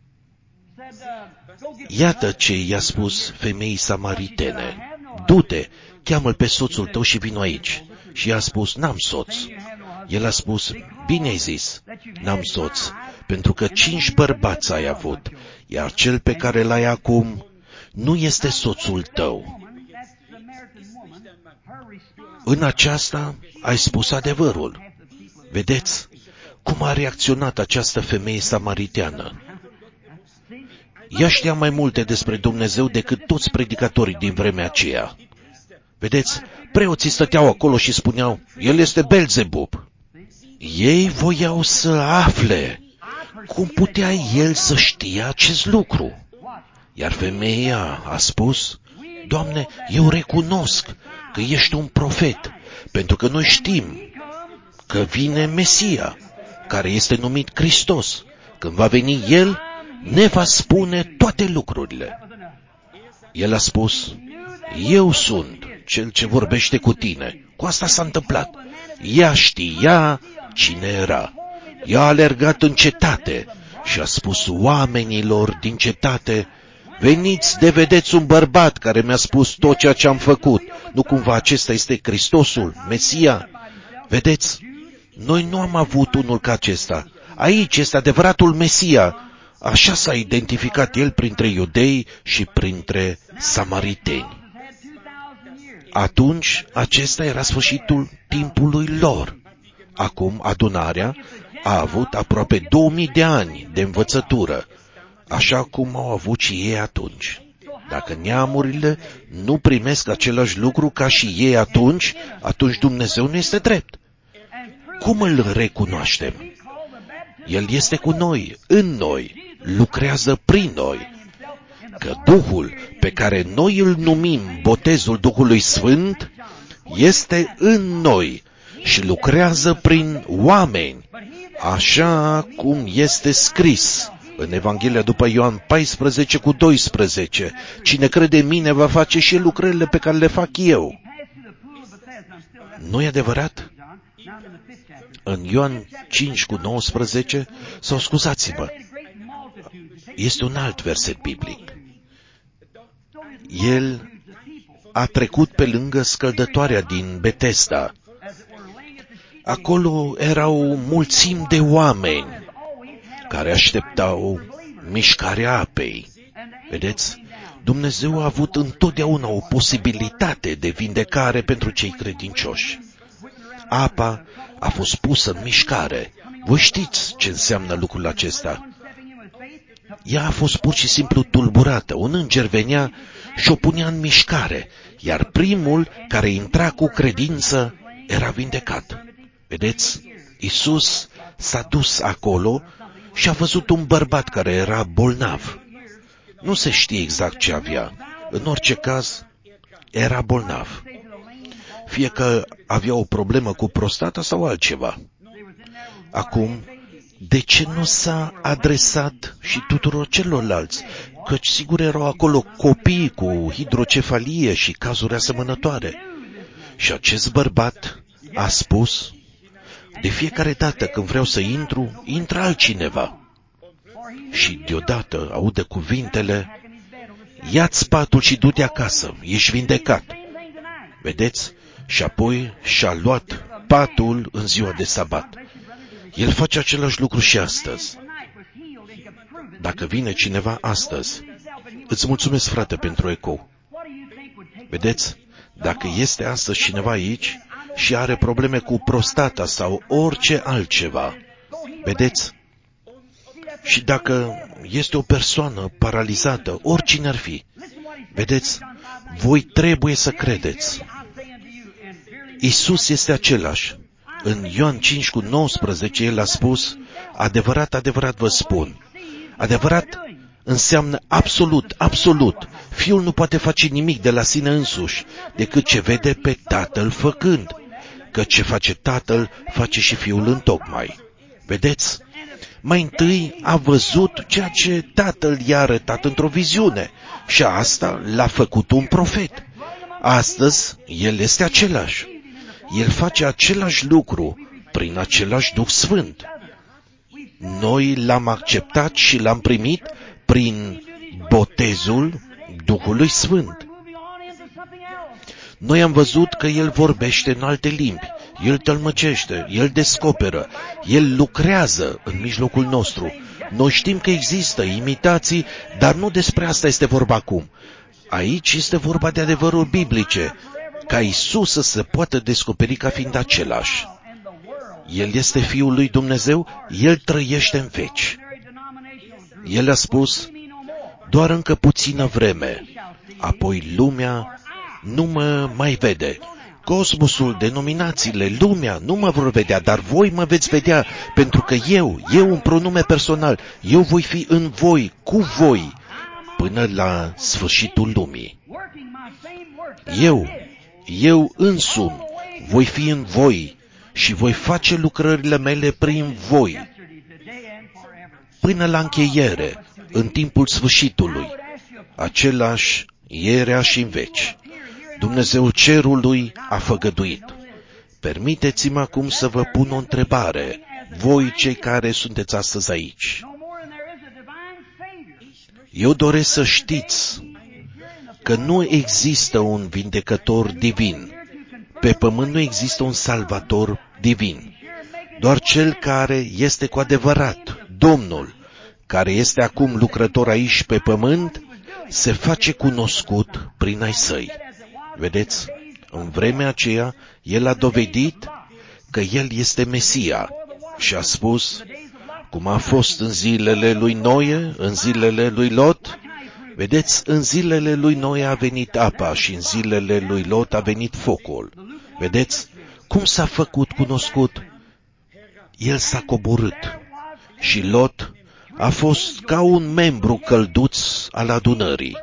Iată ce i-a spus femeii samaritene. Du-te, cheamă-l pe soțul tău și vino aici. Și ea a spus, n-am soț. El a spus, bine ai zis, n-am soț, pentru că 5 bărbați ai avut, iar cel pe care l-ai acum nu este soțul tău. În aceasta ai spus adevărul. Vedeți cum a reacționat această femeie samariteană. Ea știa mai multe despre Dumnezeu decât toți predicatorii din vremea aceea. Vedeți, preoții stăteau acolo și spuneau, el este Belzebub. Ei voiau să afle cum putea el să știe acest lucru. Iar femeia a spus, Doamne, eu recunosc că ești un profet, pentru că noi știm că vine Mesia, care este numit Hristos. Când va veni El, ne va spune toate lucrurile. El a spus, eu sunt cel ce vorbește cu tine. Cu asta s-a întâmplat. Ea știa cine era. Ea a alergat în cetate și a spus oamenilor din cetate, veniți de vedeți un bărbat care mi-a spus tot ceea ce am făcut. Nu cumva acesta este Hristosul, Mesia? Vedeți, noi nu am avut unul ca acesta. Aici este adevăratul Mesia. Așa s-a identificat el printre iudei și printre samariteni. Atunci, acesta era sfârșitul timpului lor. Acum, adunarea a avut aproape 2000 de ani de învățătură, așa cum au avut și ei atunci. Dacă neamurile nu primesc același lucru ca și ei atunci Dumnezeu nu este drept. Cum îl recunoaștem? El este cu noi, în noi, lucrează prin noi. Că Duhul pe care noi îl numim botezul Duhului Sfânt este în noi și lucrează prin oameni, așa cum este scris în Evanghelia după Ioan 14:12. Cine crede în mine va face și lucrările pe care le fac eu. Nu-i adevărat? În Ioan 5:19, sau scuzați-mă, este un alt verset biblic. El a trecut pe lângă scăldătoarea din Betesda. Acolo erau mulțimi de oameni care așteptau mișcarea apei. Vedeți? Dumnezeu a avut întotdeauna o posibilitate de vindecare pentru cei credincioși. Apa a fost pusă în mișcare. Voi știți ce înseamnă lucrul acesta. Ea a fost pur și simplu tulburată. Un înger venea și o punea în mișcare, iar primul care intra cu credință era vindecat. Vedeți? Iisus s-a dus acolo și a văzut un bărbat care era bolnav. Nu se știe exact ce avea. În orice caz, era bolnav. Fie că avea o problemă cu prostata sau altceva. Acum, de ce nu s-a adresat și tuturor celorlalți? Căci sigur erau acolo copii cu hidrocefalie și cazuri asemănătoare. Și acest bărbat a spus, de fiecare dată când vreau să intru, intră altcineva. Și deodată aude cuvintele, ia-ți patul și du-te acasă, ești vindecat. Vedeți? Și apoi și-a luat patul în ziua de sabat. El face același lucru și astăzi. Dacă vine cineva astăzi, îți mulțumesc, frate, pentru ecou. Vedeți? Dacă este astăzi cineva aici și are probleme cu prostata sau orice altceva, vedeți? Și dacă este o persoană paralizată, oricine ar fi, vedeți? Voi trebuie să credeți. Isus este același. În Ioan 5:19 El a spus, adevărat, adevărat vă spun. Adevărat înseamnă absolut, absolut. Fiul nu poate face nimic de la sine însuși, decât ce vede pe Tatăl făcând. Că ce face Tatăl, face și Fiul întocmai. Vedeți? Mai întâi a văzut ceea ce Tatăl i-a arătat într-o viziune și asta l-a făcut un profet. Astăzi, El este același. El face același lucru prin același Duh Sfânt. Noi l-am acceptat și l-am primit prin botezul Duhului Sfânt. Noi am văzut că El vorbește în alte limbi, El tălmăcește, El descoperă, El lucrează în mijlocul nostru. Noi știm că există imitații, dar nu despre asta este vorba acum. Aici este vorba de adevăruri biblice, ca Isus să se poată descoperi ca fiind același. El este Fiul lui Dumnezeu, El trăiește în veci. El a spus, doar încă puțină vreme, apoi lumea nu mă mai vede. Cosmosul, denominațiile, lumea nu mă vor vedea, dar voi mă veți vedea, pentru că eu, un pronume personal, eu voi fi în voi, cu voi, până la sfârșitul lumii. Eu însumi voi fi în voi și voi face lucrările mele prin voi, până la încheiere, în timpul sfârșitului, același ierea și în veci. Dumnezeul cerului a făgăduit. Permiteți-mi acum să vă pun o întrebare, voi cei care sunteți astăzi aici. Eu doresc să știți că nu există un vindecător divin. Pe pământ nu există un salvator divin. Doar cel care este cu adevărat Domnul, care este acum lucrător aici pe pământ, se face cunoscut prin ai săi. Vedeți? În vremea aceea, El a dovedit că El este Mesia și a spus, cum a fost în zilele lui Noe, în zilele lui Lot. Vedeți, în zilele lui Noe a venit apa și în zilele lui Lot a venit focul. Vedeți? Cum s-a făcut cunoscut? El s-a coborât și Lot a fost ca un membru călduț al adunării.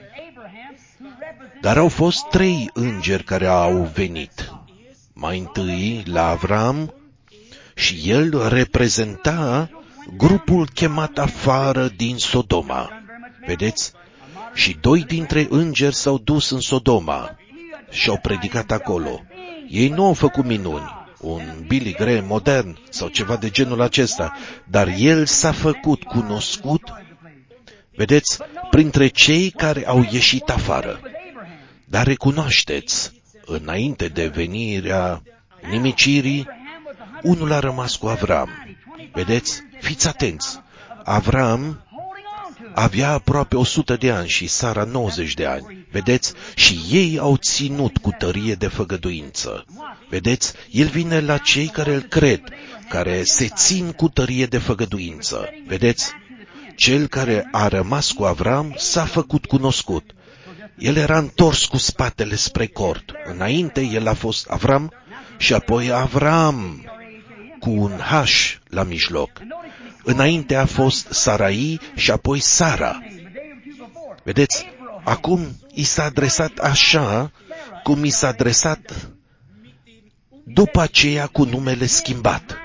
Dar au fost 3 îngeri care au venit. Mai întâi la Avram și el reprezenta grupul chemat afară din Sodoma. Vedeți? Și 2 dintre îngeri s-au dus în Sodoma și au predicat acolo. Ei nu au făcut minuni, un Billy Graham modern sau ceva de genul acesta, dar el s-a făcut cunoscut, vedeți, printre cei care au ieșit afară. Dar recunoașteți, înainte de venirea nimicirii, unul a rămas cu Avram. Vedeți? Fiți atenți! Avram avea aproape 100 de ani și Sara 90 de ani. Vedeți? Și ei au ținut cu tărie de făgăduință. Vedeți? El vine la cei care îl cred, care se țin cu tărie de făgăduință. Vedeți? Cel care a rămas cu Avram s-a făcut cunoscut. El era întors cu spatele spre cort. Înainte el a fost Avram și apoi Avram cu un H la mijloc. Înainte a fost Sarai și apoi Sara. Vedeți? Acum i s-a adresat așa cum i s-a adresat după aceea cu numele schimbat.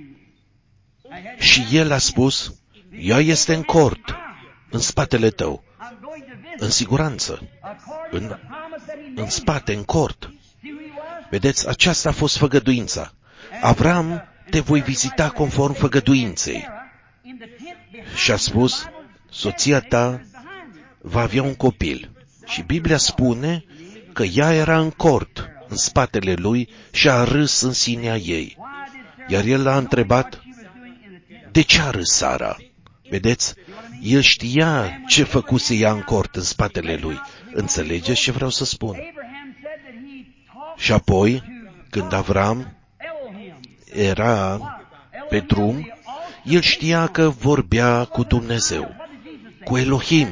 Și el a spus, ea este în cort, în spatele tău, în siguranță, în spate, în cort. Vedeți, aceasta a fost făgăduința. Avram, te voi vizita conform făgăduinței. Și a spus, soția ta va avea un copil. Și Biblia spune că ea era în cort, în spatele lui, și a râs în sinea ei. Iar el l-a întrebat, de ce a râs Sara? Vedeți? El știa ce făcuse ea în cort, în spatele lui. Înțelegeți ce vreau să spun? Și apoi, când Avram era pe drum, el știa că vorbea cu Dumnezeu, cu Elohim,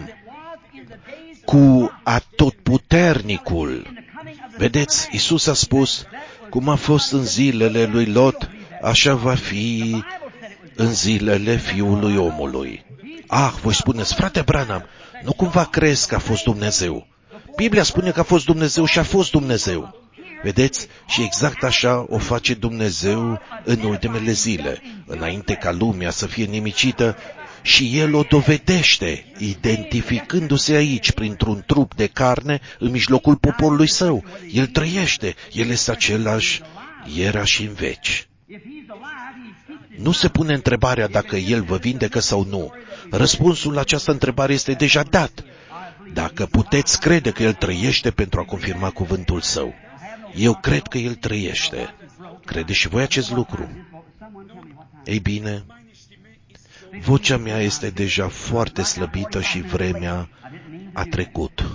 cu Atotputernicul. Vedeți, Iisus a spus, Cum a fost în zilele lui Lot, așa va fi în zilele Fiului Omului. Voi spuneți, frate Branham, nu cumva crezi că a fost Dumnezeu? Biblia spune că a fost Dumnezeu și a fost Dumnezeu. Vedeți? Și exact așa o face Dumnezeu în ultimele zile, înainte ca lumea să fie nimicită, și El o dovedește, identificându-se aici, printr-un trup de carne, în mijlocul poporului Său. El trăiește, El este același ieri și în veci. Nu se pune întrebarea dacă El vă vindecă sau nu. Răspunsul la această întrebare este deja dat. Dacă puteți crede că El trăiește pentru a confirma cuvântul Său. Eu cred că El trăiește. Credeți și voi acest lucru? Ei bine, vocea mea este deja foarte slăbită și vremea a trecut.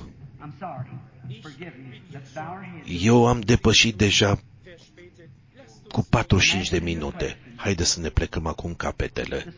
Eu am depășit deja cu 45 de minute. Haideți să ne plecăm acum capetele.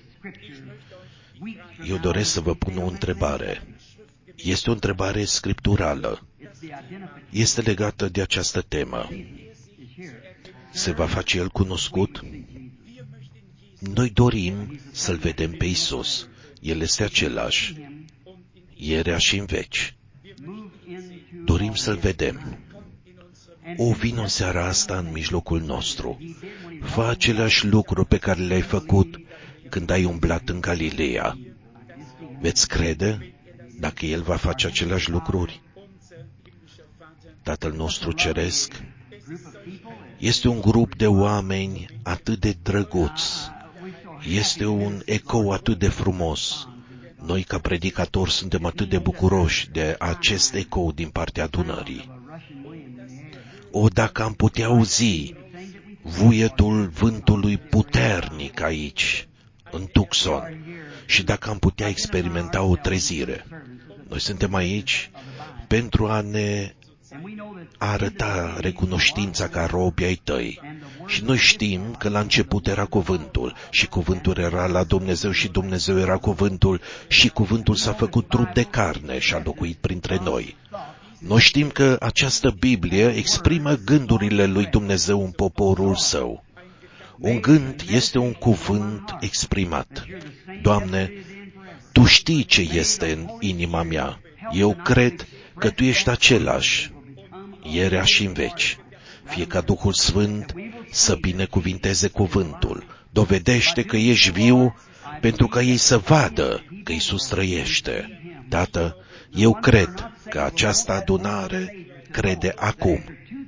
Eu doresc să vă pun o întrebare. Este o întrebare scripturală. Este legată de această temă. Se va face El cunoscut? Noi dorim să-L vedem pe Iisus. El este același, ieri și în veci. Dorim să-L vedem. Vină în seara asta în mijlocul nostru. Fă aceleași lucruri pe care le-ai făcut când ai umblat în Galileea. Veți crede dacă El va face aceleași lucruri? Tatăl nostru ceresc este un grup de oameni atât de drăguți. Este un ecou atât de frumos. Noi, ca predicatori, suntem atât de bucuroși de acest ecou din partea adunării. Dacă am putea auzi vuietul vântului puternic aici, în Tucson, și dacă am putea experimenta o trezire. Noi suntem aici pentru a ne arăta recunoștința ca robi ai Tăi. Și noi știm că la început era cuvântul și cuvântul era la Dumnezeu și Dumnezeu era cuvântul și cuvântul s-a făcut trup de carne și a locuit printre noi. Noi știm că această Biblie exprimă gândurile lui Dumnezeu în poporul Său. Un gând este un cuvânt exprimat. Doamne, Tu știi ce este în inima mea. Eu cred că Tu ești același, ieri și în veci. Fie ca Duhul Sfânt să binecuvinteze cuvântul. Dovedește că ești viu pentru ca ei să vadă că Iisus trăiește. Tată, eu cred că această adunare crede acum.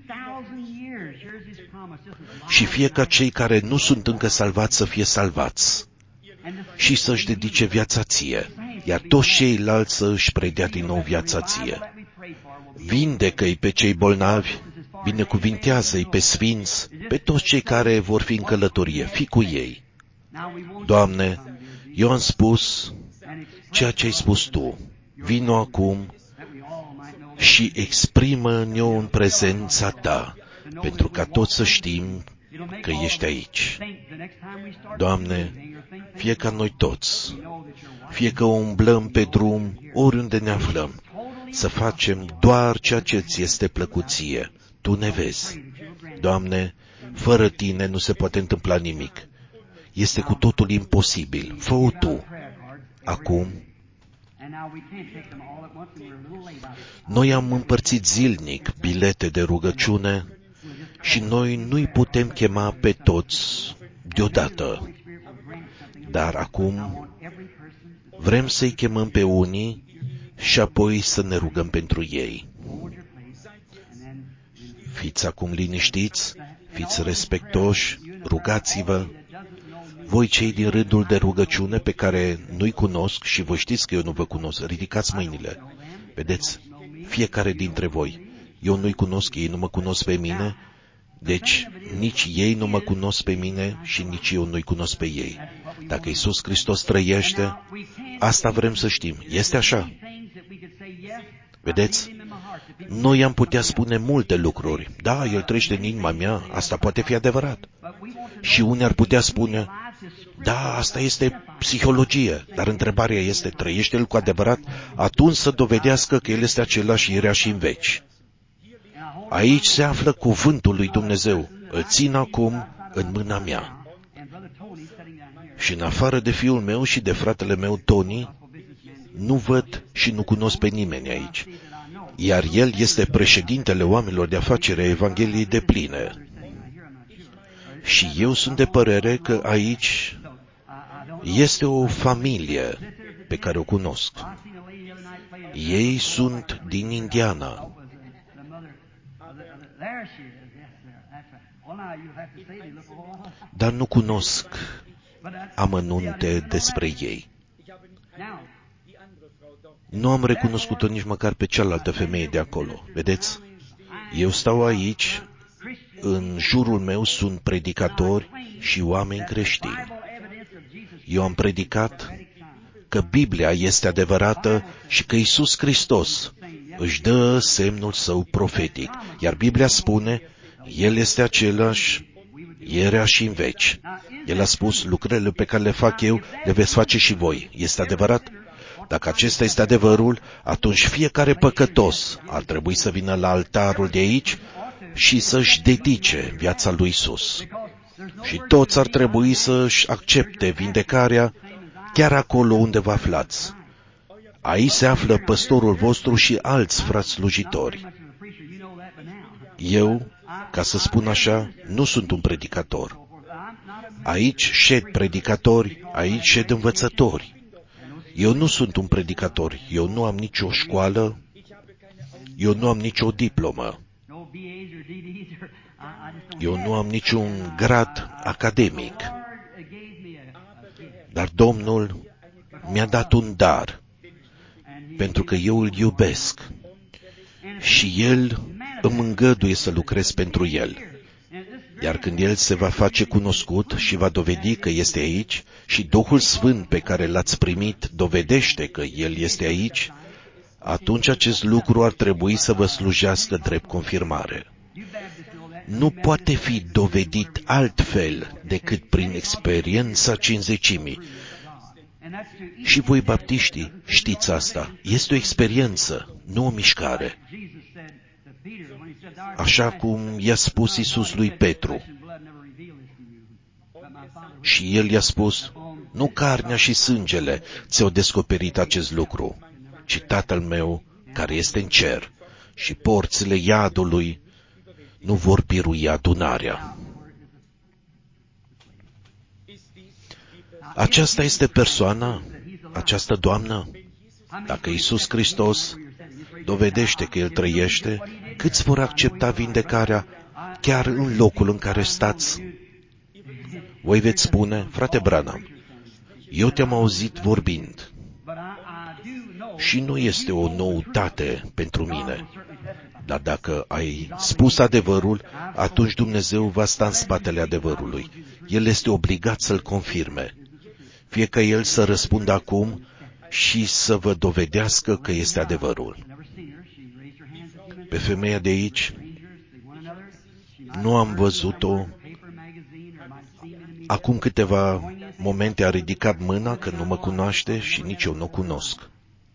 Și fie ca cei care nu sunt încă salvați să fie salvați și să-și dedice viața Ție, iar toți ceilalți să își predea din nou viața Ție. Vindecă-i pe cei bolnavi, binecuvintează-i pe sfinți, pe toți cei care vor fi în călătorie, fii cu ei. Doamne, eu am spus ceea ce ai spus Tu. Vino acum și exprimă-ne în prezența Ta, pentru ca toți să știm că ești aici. Doamne, fie ca noi toți, fie că umblăm pe drum, oriunde ne aflăm, să facem doar ceea ce Ți este plăcut Ție. Tu ne vezi. Doamne, fără Tine nu se poate întâmpla nimic. Este cu totul imposibil. Fă-o Tu. Acum, noi am împărțit zilnic bilete de rugăciune și noi nu-i putem chema pe toți deodată. Dar acum vrem să-i chemăm pe unii și apoi să ne rugăm pentru ei. Fiți acum liniștiți, fiți respectoși, rugați-vă. Voi cei din rândul de rugăciune pe care nu-i cunosc și vă știți că eu nu vă cunosc, ridicați mâinile. Vedeți, fiecare dintre voi, eu nu-i cunosc, ei nu mă cunosc pe mine, deci nici ei nu mă cunosc pe mine și nici eu nu-i cunosc pe ei. Dacă Iisus Hristos trăiește, asta vrem să știm. Este așa? Vedeți? Noi am putea spune multe lucruri. Da, El trăiește în inima mea, asta poate fi adevărat. Și unii ar putea spune, da, asta este psihologie, dar întrebarea este, trăiește El cu adevărat? Atunci să dovedească că El este același ieri și în veci. Aici se află cuvântul lui Dumnezeu. îl țin acum în mâna mea. Și în afară de fiul meu și de fratele meu Tony, nu văd și nu cunosc pe nimeni aici. Iar el este președintele oamenilor de afaceri a Evangheliei Depline. Și eu sunt de părere că aici este o familie pe care o cunosc. Ei sunt din Indiana. Dar nu cunosc amănunte despre ei. Nu am recunoscut-o nici măcar pe cealaltă femeie de acolo. Vedeți? Eu stau aici, în jurul meu sunt predicatori și oameni creștini. Eu am predicat că Biblia este adevărată și că Iisus Hristos își dă semnul său profetic. Iar Biblia spune, El este același ierea și în veci. El a spus, lucrările pe care le fac eu, le veți face și voi. Este adevărat? Dacă acesta este adevărul, atunci fiecare păcătos ar trebui să vină la altarul de aici și să-și dedice viața lui Iisus. Și toți ar trebui să-și accepte vindecarea chiar acolo unde vă aflați. Aici se află păstorul vostru și alți frați slujitori. Eu, ca să spun așa, nu sunt un predicator. Aici șed predicatori, aici șed învățători. Eu nu sunt un predicator, eu nu am nicio școală, eu nu am nicio diplomă, eu nu am niciun grad academic. Dar Domnul mi-a dat un dar, pentru că eu îl iubesc și El îmi îngăduie să lucrez pentru El. Iar când El se va face cunoscut și va dovedi că este aici și Duhul Sfânt pe care l-ați primit dovedește că El este aici, atunci acest lucru ar trebui să vă slujească drept confirmare. Nu poate fi dovedit altfel decât prin experiența cinzecimii. Și voi, baptiștii, știți asta. Este o experiență, nu o mișcare. Așa cum i-a spus Iisus lui Petru. Și el i-a spus, nu carnea și sângele ți-au descoperit acest lucru, ci Tatăl meu care este în cer. Și porțile iadului nu vor birui adunarea. Aceasta este persoana, această doamnă. Dacă Iisus Hristos dovedește că El trăiește, câți vor accepta vindecarea chiar în locul în care stați? Voi veți spune, frate Branham, eu te-am auzit vorbind și nu este o noutate pentru mine. Dar dacă ai spus adevărul, atunci Dumnezeu va sta în spatele adevărului. El este obligat să-l confirme. Fie că El să răspundă acum și să vă dovedească că este adevărul. Pe femeia de aici nu am văzut-o. Acum câteva momente a ridicat mâna că nu mă cunoaște și nici eu nu o cunosc.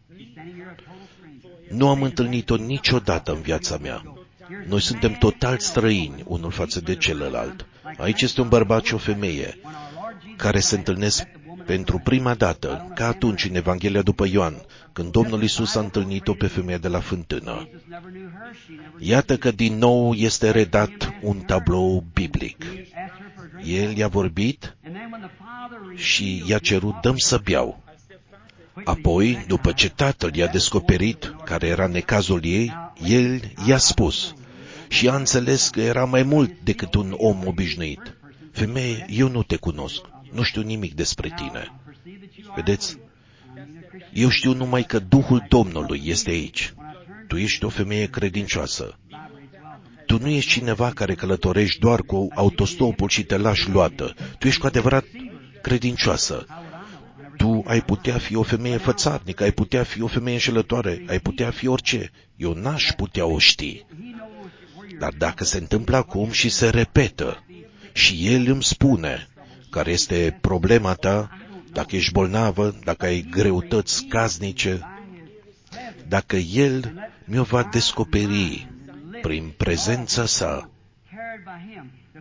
Nu am întâlnit-o niciodată în viața mea. Noi suntem total străini unul față de celălalt. Aici este un bărbat și o femeie care se întâlnesc pentru prima dată, ca atunci în Evanghelia după Ioan, când Domnul Iisus a întâlnit-o pe femeia de la fântână. Iată că din nou este redat un tablou biblic. El i-a vorbit și i-a cerut, dăm să beau. Apoi, după ce tatăl i-a descoperit care era necazul ei, el i-a spus și a înțeles că era mai mult decât un om obișnuit. Femeie, eu nu te cunosc, nu știu nimic despre tine. Vedeți? Eu știu numai că Duhul Domnului este aici. Tu ești o femeie credincioasă. Tu nu ești cineva care călătorești doar cu autostopul și te lași luată. Tu ești cu adevărat credincioasă. Tu ai putea fi o femeie fățarnică, ai putea fi o femeie înșelătoare, ai putea fi orice. Eu n-aș putea o ști. Dar dacă se întâmplă acum și se repetă și El îmi spune care este problema ta, dacă ești bolnavă, dacă ai greutăți casnice, dacă El mi-o va descoperi prin prezența sa,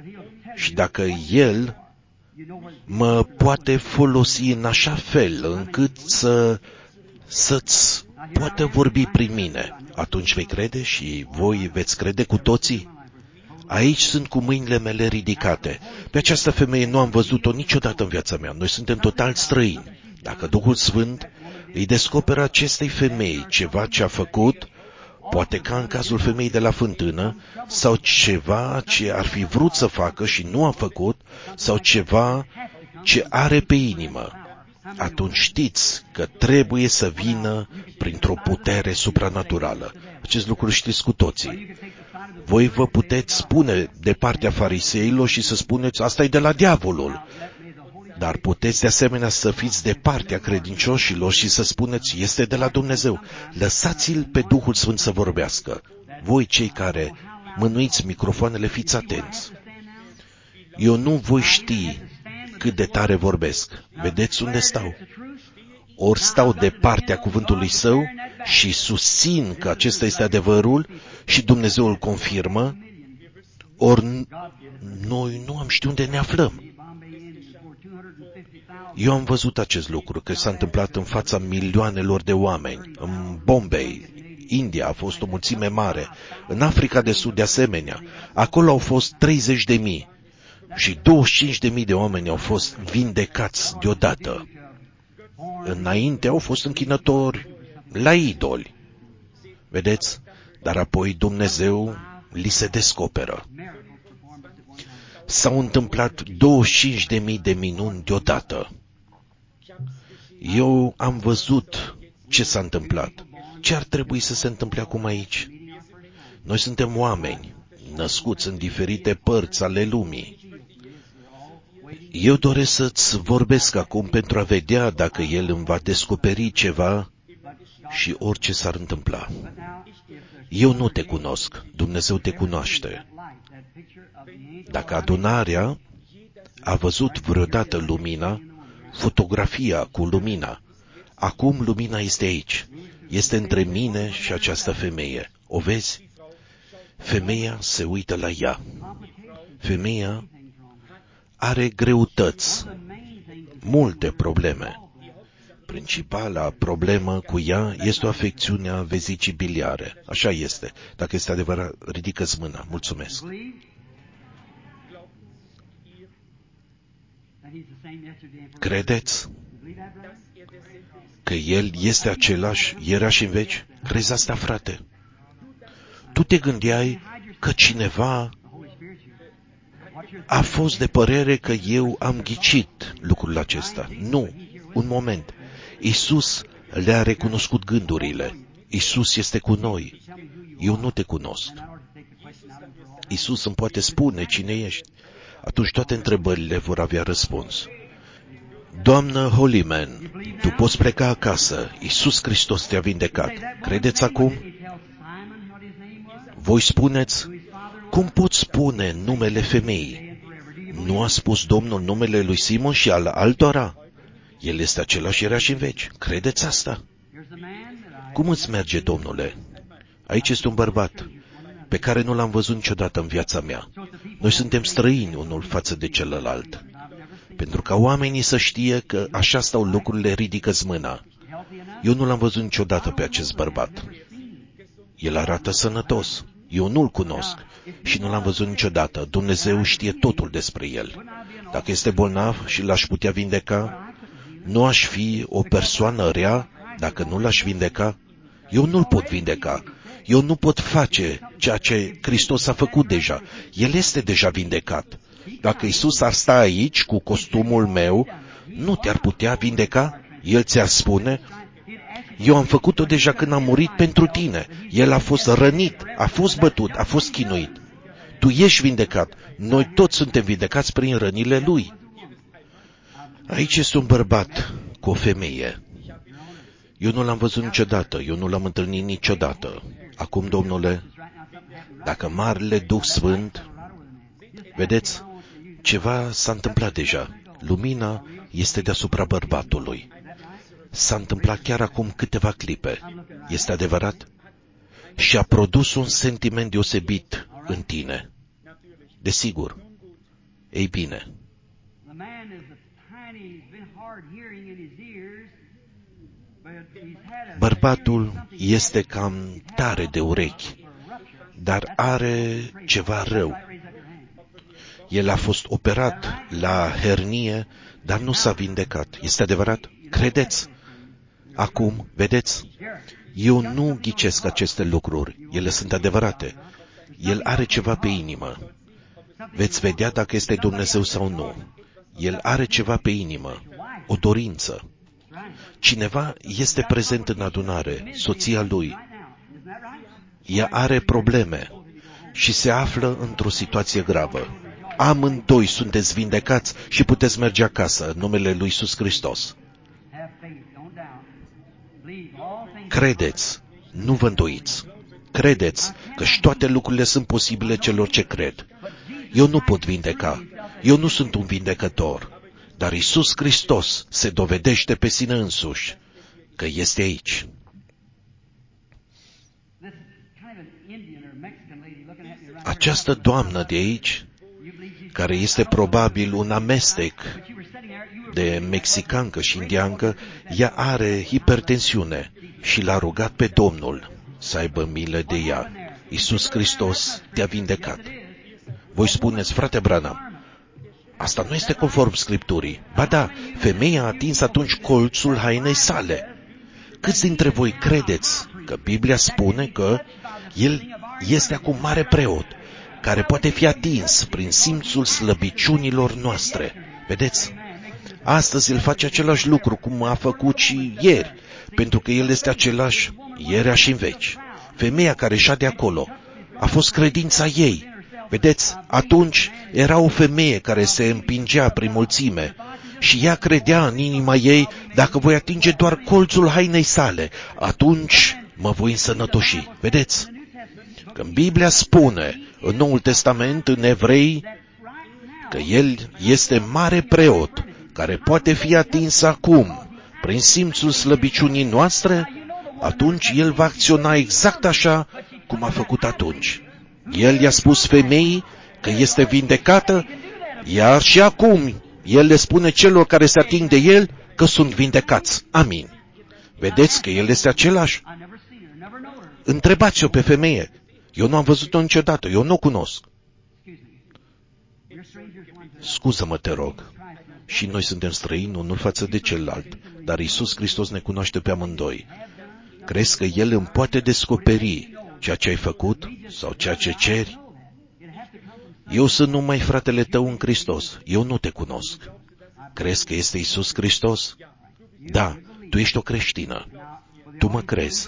Și dacă El mă poate folosi în așa fel încât să-ți poată vorbi prin mine, atunci vei crede și voi veți crede cu toții. Aici sunt cu mâinile mele ridicate. Pe această femeie nu am văzut-o niciodată în viața mea. Noi suntem total străini. Dacă Duhul Sfânt îi descoperă acestei femei ceva ce a făcut, poate ca în cazul femeii de la fântână, sau ceva ce ar fi vrut să facă și nu a făcut, sau ceva ce are pe inimă, atunci știți că trebuie să vină printr-o putere supranaturală. Acest lucru știți cu toții. Voi vă puteți spune de partea fariseilor și să spuneți, asta e de la diavolul. Dar puteți de asemenea să fiți de partea credincioșilor și să spuneți, este de la Dumnezeu. Lăsați-l pe Duhul Sfânt să vorbească. Voi, cei care mânuiți microfoanele, fiți atenți. Eu nu voi ști cât de tare vorbesc. Vedeți unde stau? Ori stau de partea cuvântului Său și susțin că acesta este adevărul și Dumnezeu îl confirmă, ori noi nu am știut unde ne aflăm. Eu am văzut acest lucru, că s-a întâmplat în fața milioanelor de oameni. În Bombay, India, a fost o mulțime mare. În Africa de Sud, de asemenea. Acolo au fost 30.000 și 25.000 de oameni au fost vindecați deodată. Înainte au fost închinători la idoli. Vedeți? Dar apoi Dumnezeu li se descoperă. S-au întâmplat 25.000 de minuni deodată. Eu am văzut ce s-a întâmplat. Ce ar trebui să se întâmple acum aici? Noi suntem oameni, născuți în diferite părți ale lumii. Eu doresc să-ți vorbesc acum pentru a vedea dacă El îmi va descoperi ceva și orice s-ar întâmpla. Eu nu te cunosc, Dumnezeu te cunoaște. Dacă adunarea a văzut vreodată lumina, fotografia cu lumina, acum lumina este aici, este între mine și această femeie. O vezi? Femeia se uită la ea. Femeia are greutăți, multe probleme. Principala problemă cu ea este o afecțiune a vezicii biliare. Așa este. Dacă este adevărat, ridică-ți mâna. Mulțumesc. Credeți că El este același, era și în veci? Crezi asta, frate? Tu te gândeai că cineva a fost de părere că eu am ghicit lucrul acesta. Nu, un moment. Iisus le-a recunoscut gândurile. Iisus este cu noi. Eu nu te cunosc. Iisus îmi poate spune cine ești. Atunci toate întrebările vor avea răspuns. Doamnă Holyman, tu poți pleca acasă. Iisus Hristos te-a vindecat. Credeți acum? Voi spuneți, cum pot spune numele femeii? Nu a spus Domnul numele lui Simon și al altora? El este același, era și în veci. Credeți asta? Cum îți merge, Domnule? Aici este un bărbat pe care nu l-am văzut niciodată în viața mea. Noi suntem străini unul față de celălalt. Pentru ca oamenii să știe că așa stau lucrurile, ridică-ți mâna. Eu nu l-am văzut niciodată pe acest bărbat. El arată sănătos. Eu nu-l cunosc și nu l-am văzut niciodată. Dumnezeu știe totul despre el. Dacă este bolnav și l-aș putea vindeca, nu aș fi o persoană rea dacă nu l-aș vindeca? Eu nu-l pot vindeca. Eu nu pot face ceea ce Hristos a făcut deja. El este deja vindecat. Dacă Iisus ar sta aici cu costumul meu, nu te-ar putea vindeca? El ți-ar spune, eu am făcut-o deja când am murit pentru tine. El a fost rănit, a fost bătut, a fost chinuit. Tu ești vindecat. Noi toți suntem vindecați prin rănile Lui. Aici este un bărbat cu o femeie. Eu nu l-am văzut niciodată, eu nu l-am întâlnit niciodată. Acum, Domnule, dacă Marele Duh Sfânt, vedeți, ceva s-a întâmplat deja. Lumina este deasupra bărbatului. S-a întâmplat chiar acum câteva clipe. Este adevărat? Și a produs un sentiment deosebit în tine. Desigur, Ei bine, bărbatul este cam tare de urechi, dar are ceva rău. El a fost operat la hernie, dar nu s-a vindecat. Este adevărat? Credeți? Acum, vedeți? Eu nu ghicesc aceste lucruri. Ele sunt adevărate. El are ceva pe inimă. Veți vedea dacă este Dumnezeu sau nu. El are ceva pe inimă. O dorință. Cineva este prezent în adunare, soția lui. Ea are probleme și se află într-o situație gravă. Amândoi sunteți vindecați și puteți merge acasă în numele lui Iisus Hristos. Credeți, nu vă îndoiți. Credeți că și toate lucrurile sunt posibile celor ce cred. Eu nu pot vindeca. Eu nu sunt un vindecător. Dar Iisus Hristos se dovedește pe sine însuși că este aici. Această doamnă de aici, care este probabil un amestec de mexicancă și indiancă, ea are hipertensiune și l-a rugat pe Domnul să aibă milă de ea. Iisus Hristos te-a vindecat. Voi spuneți, frate Branham, asta nu este conform Scripturii. Ba da, femeia a atins atunci colțul hainei sale. Câți dintre voi credeți că Biblia spune că el este acum mare preot, care poate fi atins prin simțul slăbiciunilor noastre? Vedeți? Astăzi el face același lucru cum a făcut și ieri, pentru că el este același ierea și în veci. Femeia care ieșea de acolo a fost credința ei. Vedeți, atunci era o femeie care se împingea prin mulțime și ea credea în inima ei, dacă voi atinge doar colțul hainei sale, atunci mă voi însănătoși. Vedeți? Când Biblia spune în Noul Testament, în Evrei, că el este mare preot, care poate fi atins acum prin simțul slăbiciunii noastre, atunci el va acționa exact așa cum a făcut atunci. El i-a spus femeii că este vindecată, iar și acum el le spune celor care se ating de el că sunt vindecați. Amin. Vedeți că el este același? Întrebați-o pe femeie. Eu nu am văzut-o niciodată, eu nu o cunosc. Scuză-mă, te rog. Și noi suntem străini unul față de celălalt, dar Iisus Hristos ne cunoaște pe amândoi. Crezi că El îmi poate descoperi ceea ce ai făcut sau ceea ce ceri? Eu sunt numai fratele tău în Hristos. Eu nu te cunosc. Crezi că este Iisus Hristos? Da, tu ești o creștină. Tu mă crezi.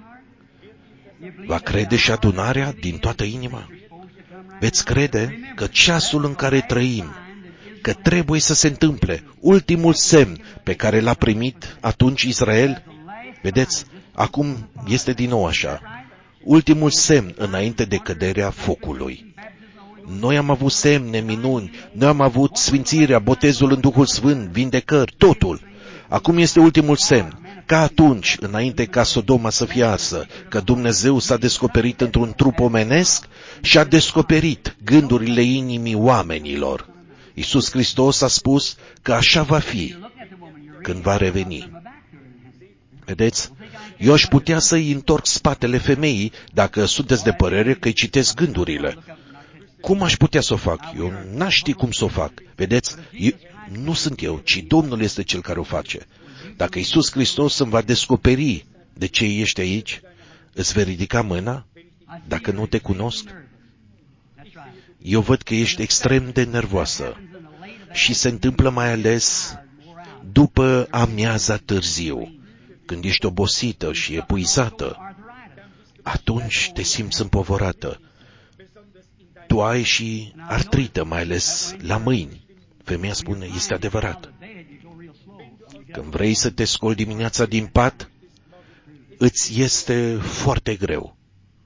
Va crede și adunarea din toată inima? Veți crede că ceasul în care trăim, că trebuie să se întâmple ultimul semn pe care l-a primit atunci Israel? Vedeți, acum este din nou așa. Ultimul semn înainte de căderea focului. Noi am avut semne, minuni, noi am avut sfințirea, botezul în Duhul Sfânt, vindecări, totul. Acum este ultimul semn. Ca atunci, înainte ca Sodoma să fie arsă, că Dumnezeu s-a descoperit într-un trup omenesc și a descoperit gândurile inimii oamenilor. Iisus Hristos a spus că așa va fi când va reveni. Vedeți? Eu aș putea să-i întorc spatele femeii dacă sunteți de părere că îi citesc gândurile. Cum aș putea să o fac? Eu n-aș ști cum să o fac. Vedeți? Nu sunt eu, ci Domnul este Cel care o face. Dacă Iisus Hristos îmi va descoperi de ce ești aici, îți vei ridica mâna dacă nu te cunosc? Eu văd că ești extrem de nervoasă și se întâmplă mai ales după amiaza târziu, când ești obosită și epuizată. Atunci te simți împovorată. Tu ai și artrită, mai ales la mâini. Femeia spune, este adevărat. Când vrei să te scoli dimineața din pat, îți este foarte greu.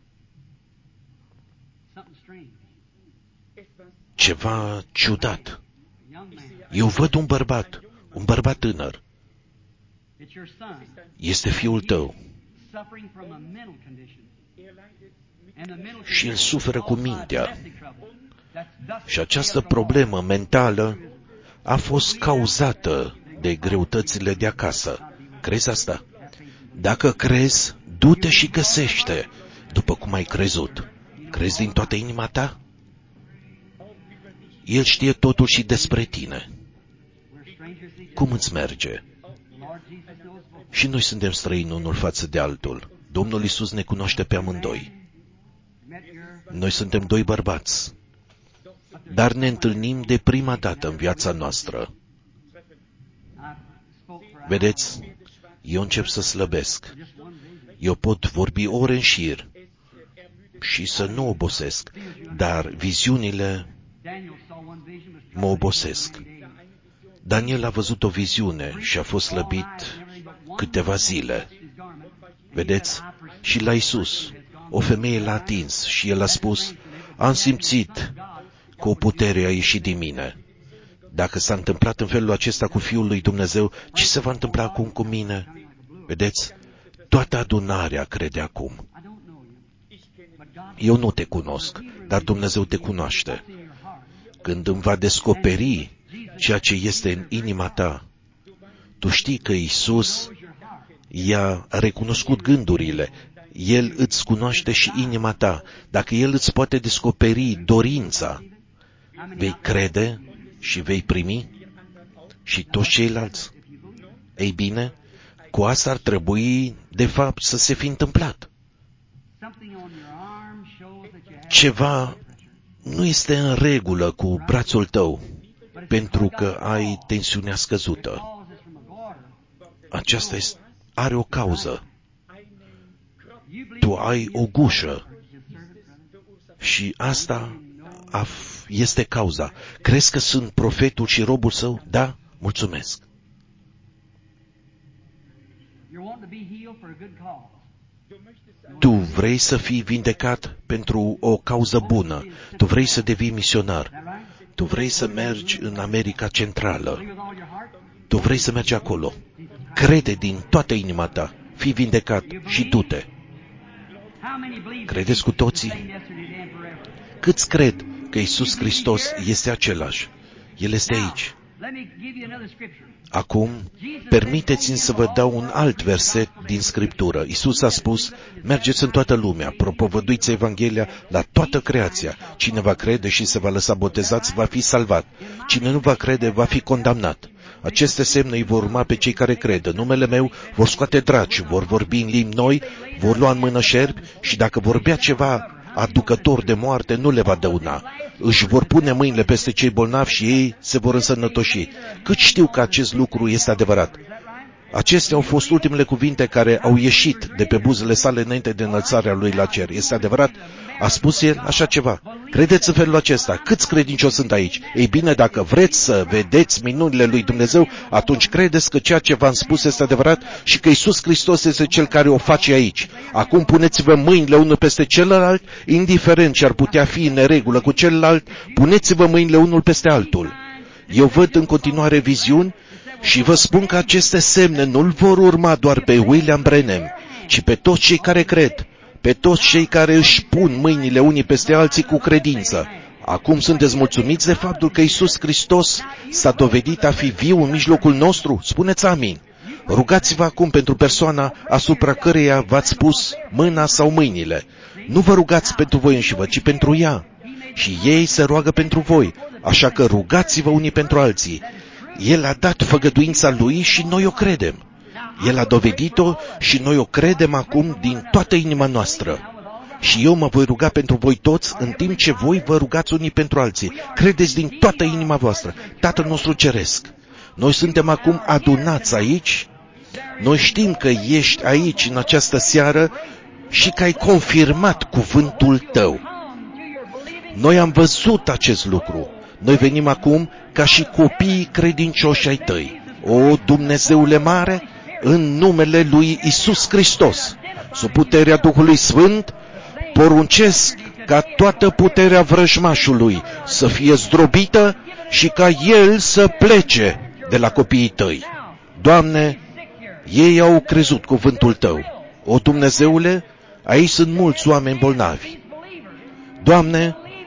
Ceva ciudat. Eu văd un bărbat tânăr. Este fiul tău. Și el suferă cu mintea. Și această problemă mentală a fost cauzată de greutățile de acasă. Crezi asta? Dacă crezi, du-te și găsește, după cum ai crezut. Crezi din toată inima ta? El știe totul și despre tine. Cum îți merge? Și noi suntem străini unul față de altul. Domnul Iisus ne cunoaște pe amândoi. Noi suntem doi bărbați, dar ne întâlnim de prima dată în viața noastră. Vedeți, eu încep să slăbesc. Eu pot vorbi ore în șir și să nu obosesc, dar viziunile mă obosesc. Daniel a văzut o viziune și a fost slăbit câteva zile. Vedeți? Și la Iisus, o femeie l-a atins și el a spus, am simțit că o putere a ieșit din mine. Dacă s-a întâmplat în felul acesta cu Fiul lui Dumnezeu, ce se va întâmpla acum cu mine? Vedeți? Toată adunarea crede acum. Eu nu te cunosc, dar Dumnezeu te cunoaște. Când îmi va descoperi ceea ce este în inima ta, tu știi că Iisus i-a recunoscut gândurile. El îți cunoaște și inima ta. Dacă El îți poate descoperi dorința, vei crede și vei primi? Și toți ceilalți? Ei bine, cu asta ar trebui, de fapt, să se fi întâmplat. Ceva nu este în regulă cu brațul tău, pentru că ai tensiunea scăzută. Aceasta are o cauză. Tu ai o gușă și asta este cauza. Crezi că sunt profetul și robul său? Da? Mulțumesc. Tu vrei să fii vindecat pentru o cauză bună. Tu vrei să devii misionar. Tu vrei să mergi în America Centrală. Tu vrei să mergi acolo. Crede din toată inima ta. Fii vindecat și du-te. Credeți cu toții? Câți cred că Iisus Hristos este același? El este aici. Acum, permiteți-mi să vă dau un alt verset din Scriptură. Iisus a spus, mergeți în toată lumea, propovăduiți Evanghelia la toată creația. Cine va crede și se va lăsa botezați, va fi salvat. Cine nu va crede, va fi condamnat. Aceste semne îi vor urma pe cei care cred. În numele meu vor scoate draci, vor vorbi în limbi noi, vor lua în mână șerpi și dacă vorbea ceva aducător de moarte, nu le va dăuna. Își vor pune mâinile peste cei bolnavi și ei se vor însănătoși. Cât știu că acest lucru este adevărat. Acestea au fost ultimele cuvinte care au ieșit de pe buzele sale înainte de înălțarea lui la cer. Este adevărat? A spus el așa ceva. Credeți în felul acesta? Câți credincioși sunt aici? Ei bine, dacă vreți să vedeți minunile lui Dumnezeu, atunci credeți că ceea ce v-am spus este adevărat și că Iisus Hristos este Cel care o face aici. Acum puneți-vă mâinile unul peste celălalt, indiferent ce ar putea fi în neregulă cu celălalt, puneți-vă mâinile unul peste altul. Eu văd în continuare viziuni și vă spun că aceste semne nu-l vor urma doar pe William Branham, ci pe toți cei care cred, pe toți cei care își pun mâinile unii peste alții cu credință. Acum sunteți mulțumiți de faptul că Iisus Hristos s-a dovedit a fi viu în mijlocul nostru? Spuneți amin. Rugați-vă acum pentru persoana asupra căreia v-ați pus mâna sau mâinile. Nu vă rugați pentru voi înșivă, ci pentru ea. Și ei se roagă pentru voi, așa că rugați-vă unii pentru alții. El a dat făgăduința lui și noi o credem. El a dovedit-o și noi o credem acum din toată inima noastră. Și eu mă voi ruga pentru voi toți, în timp ce voi vă rugați unii pentru alții. Credeți din toată inima voastră. Tatăl nostru ceresc. Noi suntem acum adunați aici. Noi știm că ești aici în această seară și că ai confirmat cuvântul tău. Noi am văzut acest lucru. Noi venim acum ca și copiii credincioși ai tăi. O, Dumnezeule mare, în numele lui Iisus Hristos, sub puterea Duhului Sfânt, poruncesc ca toată puterea vrăjmașului să fie zdrobită și ca el să plece de la copiii tăi. Doamne, ei au crezut cuvântul tău. O, Dumnezeule, aici sunt mulți oameni bolnavi. Doamne,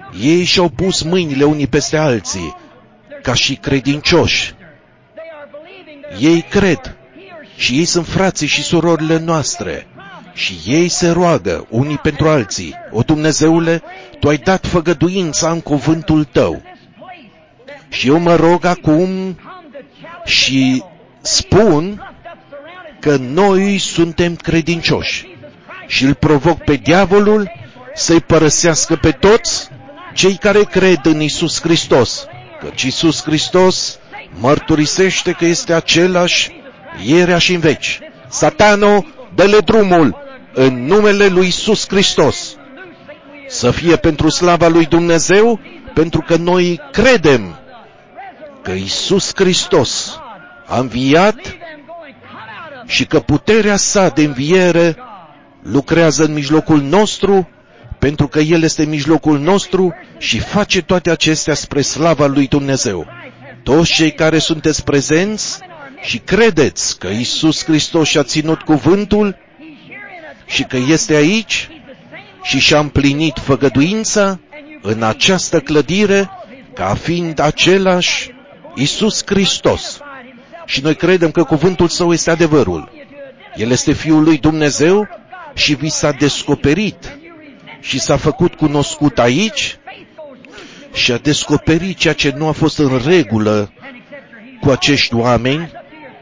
Ei și-au pus mâinile unii peste alții, ca și credincioși. Ei cred și ei sunt frații și surorile noastre și ei se roagă unii pentru alții. O, Dumnezeule, Tu ai dat făgăduința în cuvântul Tău. Și eu mă rog acum și spun că noi suntem credincioși și îl provoc pe diavolul să-i părăsească pe toți cei care cred în Iisus Hristos, căci Iisus Hristos mărturisește că este același ierea și în veci. Satano, dă-le drumul în numele lui Iisus Hristos. Să fie pentru slava lui Dumnezeu, pentru că noi credem că Iisus Hristos a înviat și că puterea sa de înviere lucrează în mijlocul nostru, pentru că El este în mijlocul nostru și face toate acestea spre slava lui Dumnezeu. Toți cei care sunteți prezenți și credeți că Iisus Hristos și-a ținut cuvântul și că este aici și și-a împlinit făgăduința în această clădire ca fiind același Iisus Hristos. Și noi credem că cuvântul Său este adevărul. El este Fiul lui Dumnezeu și vi s-a descoperit și s-a făcut cunoscut aici și a descoperit ceea ce nu a fost în regulă cu acești oameni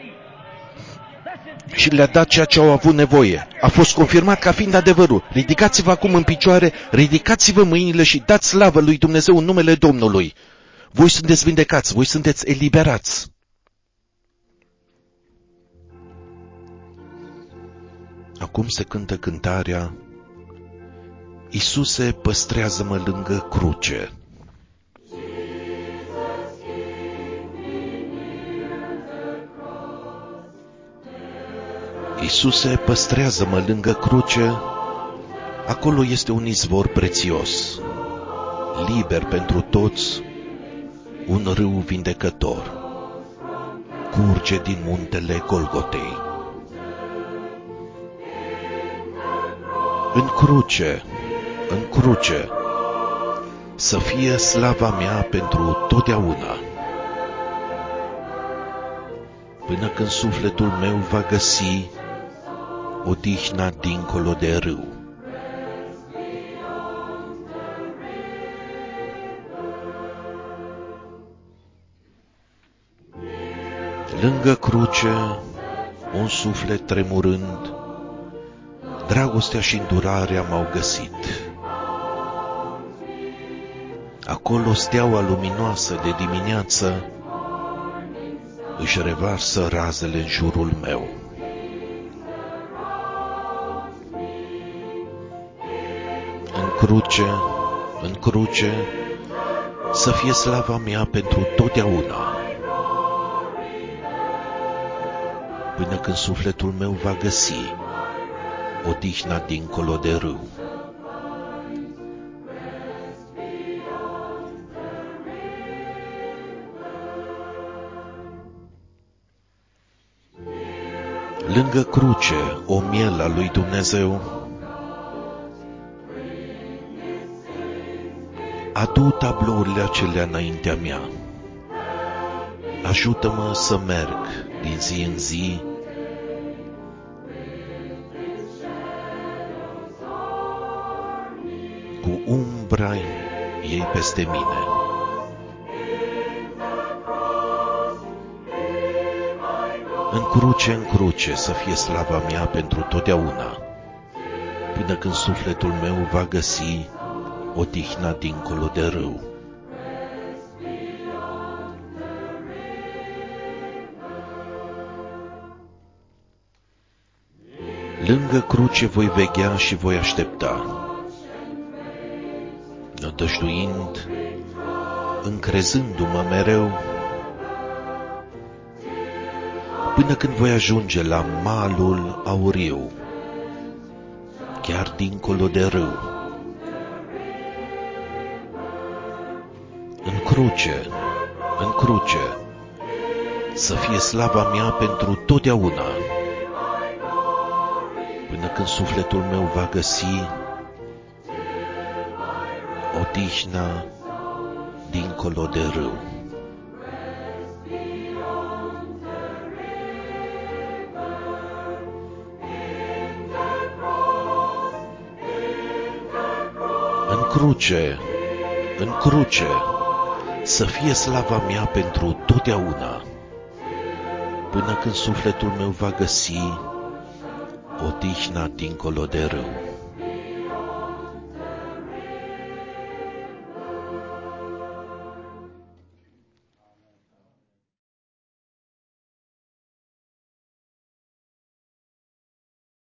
și le-a dat ceea ce au avut nevoie. A fost confirmat ca fiind adevărul. Ridicați-vă acum în picioare, ridicați-vă mâinile și dați slavă lui Dumnezeu în numele Domnului. Voi sunteți vindecați, voi sunteți eliberați. Acum se cântă cântarea Iisuse, păstrează-mă lângă cruce. Iisuse, păstrează-mă lângă cruce, acolo este un izvor prețios, liber pentru toți, un râu vindecător, curge din muntele Golgotei. În cruce, să fie slava mea pentru totdeauna, până când sufletul meu va găsi odihna dincolo de râu. Lângă cruce, un suflet tremurând, dragostea și îndurarea m-au găsit. Acolo steaua luminoasă de dimineață își revarsă razele în jurul meu. În cruce, să fie slava mea pentru totdeauna, până când sufletul meu va găsi odihna dincolo de râu. Lângă cruce, o miel a lui Dumnezeu, adu tablourile acelea înaintea mea. Ajută-mă să merg din zi în zi cu umbra ei peste mine. În cruce să fie slava mea pentru totdeauna, până când sufletul meu va găsi odihna dincolo de râu. Lângă cruce voi veghea și voi aștepta, nădăjduind, încrezându-mă mereu, până când voi ajunge la malul auriu, chiar dincolo de râu. În cruce, să fie slava mea pentru totdeauna, până când sufletul meu va găsi odihna dincolo de râu. În cruce, să fie slava mea pentru totdeauna, până când sufletul meu va găsi odihna dincolo de râu.